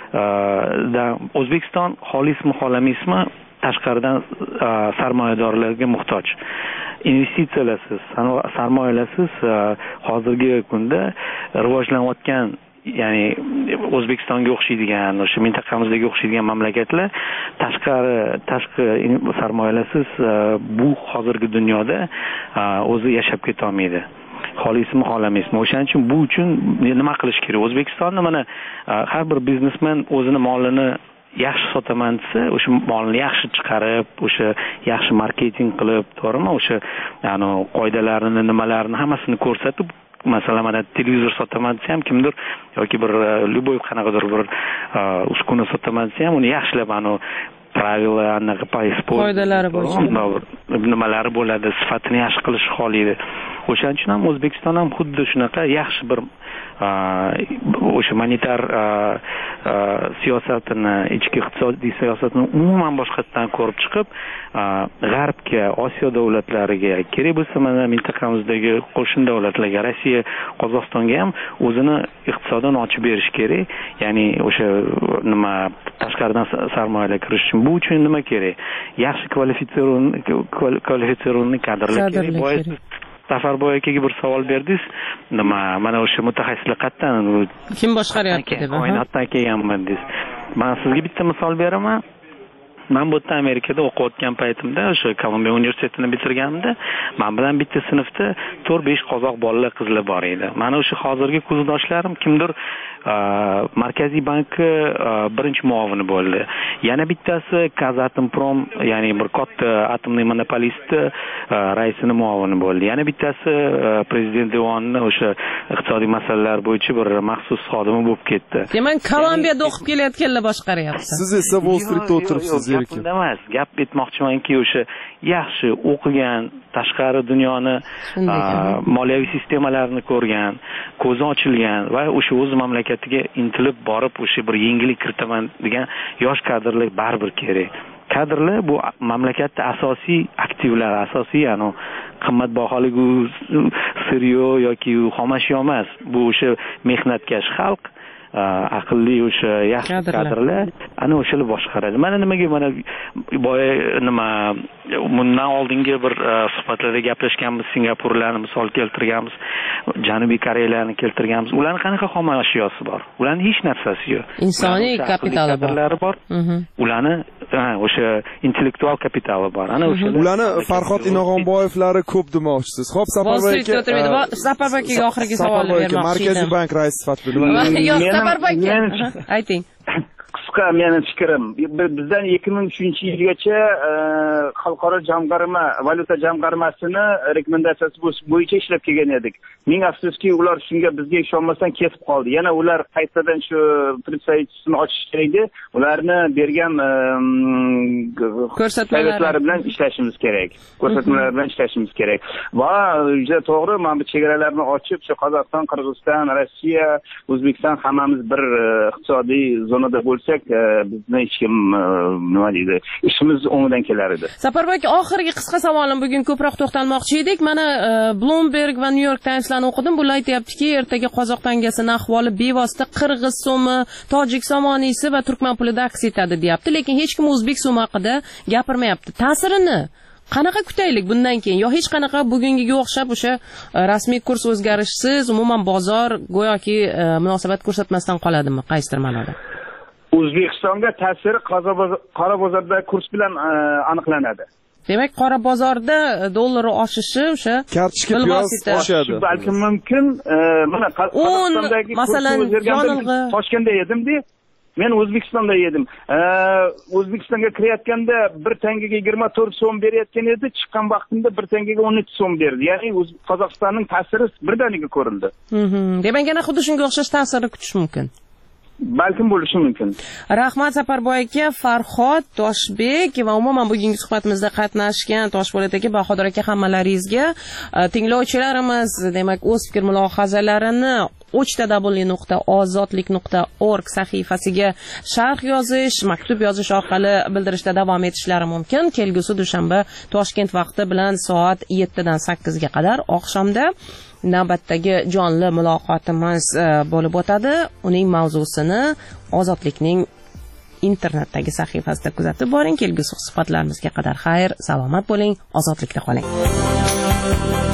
O'zbekiston xolismi, xolamismi tashqaridan sarmoyadorlarga muhtoj. Investitsiyalarsiz, sarmoyalarsiz hozirgi kunda rivojlanayotgan, ya'ni O'zbekistonga o'xshaydigan, o'sha mintaqamizdagi o'xshaydigan mamlakatlar tashqari tashqi sarmoyalarsiz bu hozirgi dunyoda o'zi yashab keta olmaydi. Xolismi, xolamismi. O'shaning uchun bu uchun nima qilish kerak? O'zbekistonda mana har bir biznesmen o'zini molini yaxshi sotaman desa, o'sha molni yaxshi chiqarib, o'sha yaxshi marketing qilib, to'g'rimi? O'sha ya'ni qoidalarni, nimalarni hammasini ko'rsatib, masalan, mana televizor sotaman desa ham kimdir yoki bir любой qanaqadir bir uskuna sotaman desa ham uni yaxshilab ana pravila, anaqa qoidalari bo'yicha nimalari bo'ladi, sifatini yaxshi qilish xohlaydi. O'shaning uchun ham O'zbekiston ham xuddi shunaqa yaxshi bir o'sha monetar siyosatini, ichki iqtisodiy siyosatini umuman boshqatdan ko'rib chiqib, g'arbga, Osiyo davlatlariga, kerak bo'lsa mana mintaqamizdagi qo'shni davlatlarga, Rossiya, Qozog'istonga ham o'zini iqtisodini ochib berish kerak. Ya'ni o'sha nima tashqaridan sarmoyalar kirish uchun bu uchun nima kerak? Yaxshi kvalifitsirованный kvalifitsirованный kadrlar kerak. Bois Safarboy akaga bir savol berdingiz. Nima, mana o'sha mutaxassislar qayerdan kim boshqaryapti deb. Koinotdan kelganman deysiz. Men sizga bitta misol beraman. Men bu yerda Amerikada o'qiyotgan paytimda, o'sha Kolumbiya universitetini bitirganimda, men bilan bitta sinfda to'rt besh qozoq bolalar, qizlar bor edi. Mana o'sha hozirgi kursdoshlarim kimdir Markaziy banki birinchi muavini bo'ldi. Yana bittasi Kazatomprom, ya'ni bir katta atomniy monopolisti raisini muavini bo'ldi. Yana bittasi prezident devonining o'sha iqtisodiy masalalar bo'yicha bir maxsus xodimi bo'lib ketdi. Demak, Kolumbiyada o'qib kelayotganlar boshqaryapti. Siz esa Wall Streetda o'tiribsiz. Gapimda emas, gap etmoqchimanki, o'sha yaxshi o'qigan, tashqari dunyoni moliyaviy sistemalarni ko'rgan, ko'zi ochilgan va o'sha o'z mamlakatiga intilib borib, o'sha bir yangilik kiritaman degan yosh kadrlar baribir kerak. Kadrlar bu mamlakatda asosiy aktivlar, asosiy, ya'ni qimmatbaholik siryo yoki xomashyo emas. Bu o'sha mehnatkash xalq, aqlli o'sha yaxshi kadrlar ana o'shalar boshqaradi. Mana nimaga mana boya nima bundan oldingi bir suhbatlarda gaplashganmiz, Singapurlarni misol keltirganmiz, Janubiy Koreyalarni keltirganmiz. Ularning qanaqa xom ashyosi bor? Ularning hech narsasi yo'q. Insoniy kapitali bor. Ularni o'sha intellektual kapitali bor. Ana o'shalar. Ularni Farhod Inog'onboyevlari ko'p demoqchisiz. Xo'p, Safarboy aka. Safarboy akaga oxirgi savolni bermoqchi edim. Markaziy bank raisi sifatida nima? Safarboy aka, ayting. Qisqa meni fikrim, bizdan ikki ming uchinchi yilgacha xalqaro jamg'arma, valyuta jamg'armasini rekomendatsiyasi bo'yicha ishlab kelgan edik. Ming afsuski, ular shunga bizga ishonmasdan ketib qoldi. Yana ular qaytadan shu представительствоni ochish kerak edi. Ularni bergan ko'rsatmalar bilan ishlashimiz kerak. Ko'rsatmalar bilan ishlashimiz kerak. Va juda to'g'ri, mana bu chegaralarni ochib, shu Qozog'iston, Qirg'iziston, Rossiya, O'zbekiston hammamiz bir iqtisodiy zonada bo'lsak, bizni hech kim nima deydi, ishimiz o'ngdan kelar edi. Safarboy aka, oxirgi qisqa savolim, bugun ko'proq to'xtalmoqchi edik. Mana Bloomberg va New York Times'larni o'qidim. Bular aytayaptiki, ertaga qozoq tangasining ahvoli bevosita qirg'iz so'mi, tojik somoniysi va turkman pulida aks etadi deyapti, lekin hech kim o'zbek so'mi haqida gapirmayapti. Ta'sirini qanaqa kutaylik bundan keyin? Yo hech qanaqa bugungiga o'xshab o'sha rasmiy kurs o'zgarishsiz, umuman bozor go'yoki munosabat ko'rsatmasdan qoladimi qaysidir ma'noda? O'zbekistonga ta'siri qora bozorda kurs bilan aniqlanadi. Demak, qora bozorda dollar oshishi o'sha kartoshka piyoz oshadi. Balki mumkin, mana Qozog'istondagi masalan yonilg'i Toshkentda edimda, men O'zbekistonda edim. O'zbekistonga kirayotganda bir tangaga yigirma to'rt so'm berayotgan edi, chiqqan vaqtimda bir tangaga o'n uch so'm berdi. Ya'ni Qozog'istonning ta'siri birdaniga ko'rildi. Mhm. Demak, yana xuddi shunga o'xshash ta'sirni kutish mumkin. balkim bo'lishi mumkin. Rahmat Saparboy aka, Farhod, Toshbek va umuman bugungi suhbatimizda qatnashgan Toshpo'lat aka, Bahodir aka hammalaringizga tinglovchilarimiz demak o'z fikr mulohazalarini uchta w nuqta ozodlik nuqta org sahifasiga sharh yozish, maktub yozish orqali bildirishda davom etishlari mumkin. Kelgusi dushanba Toshkent vaqti bilan soat yettidan sakkizga qadar oqshomda navbatdagi jonli muloqotimiz bo'lib o'tadi. Uning mavzusini Ozodlikning internetdagi sahifasida kuzatib boring. Kelgusi suhbatlarimizga qadar xayr, salomat bo'ling, ozodlikda qoling.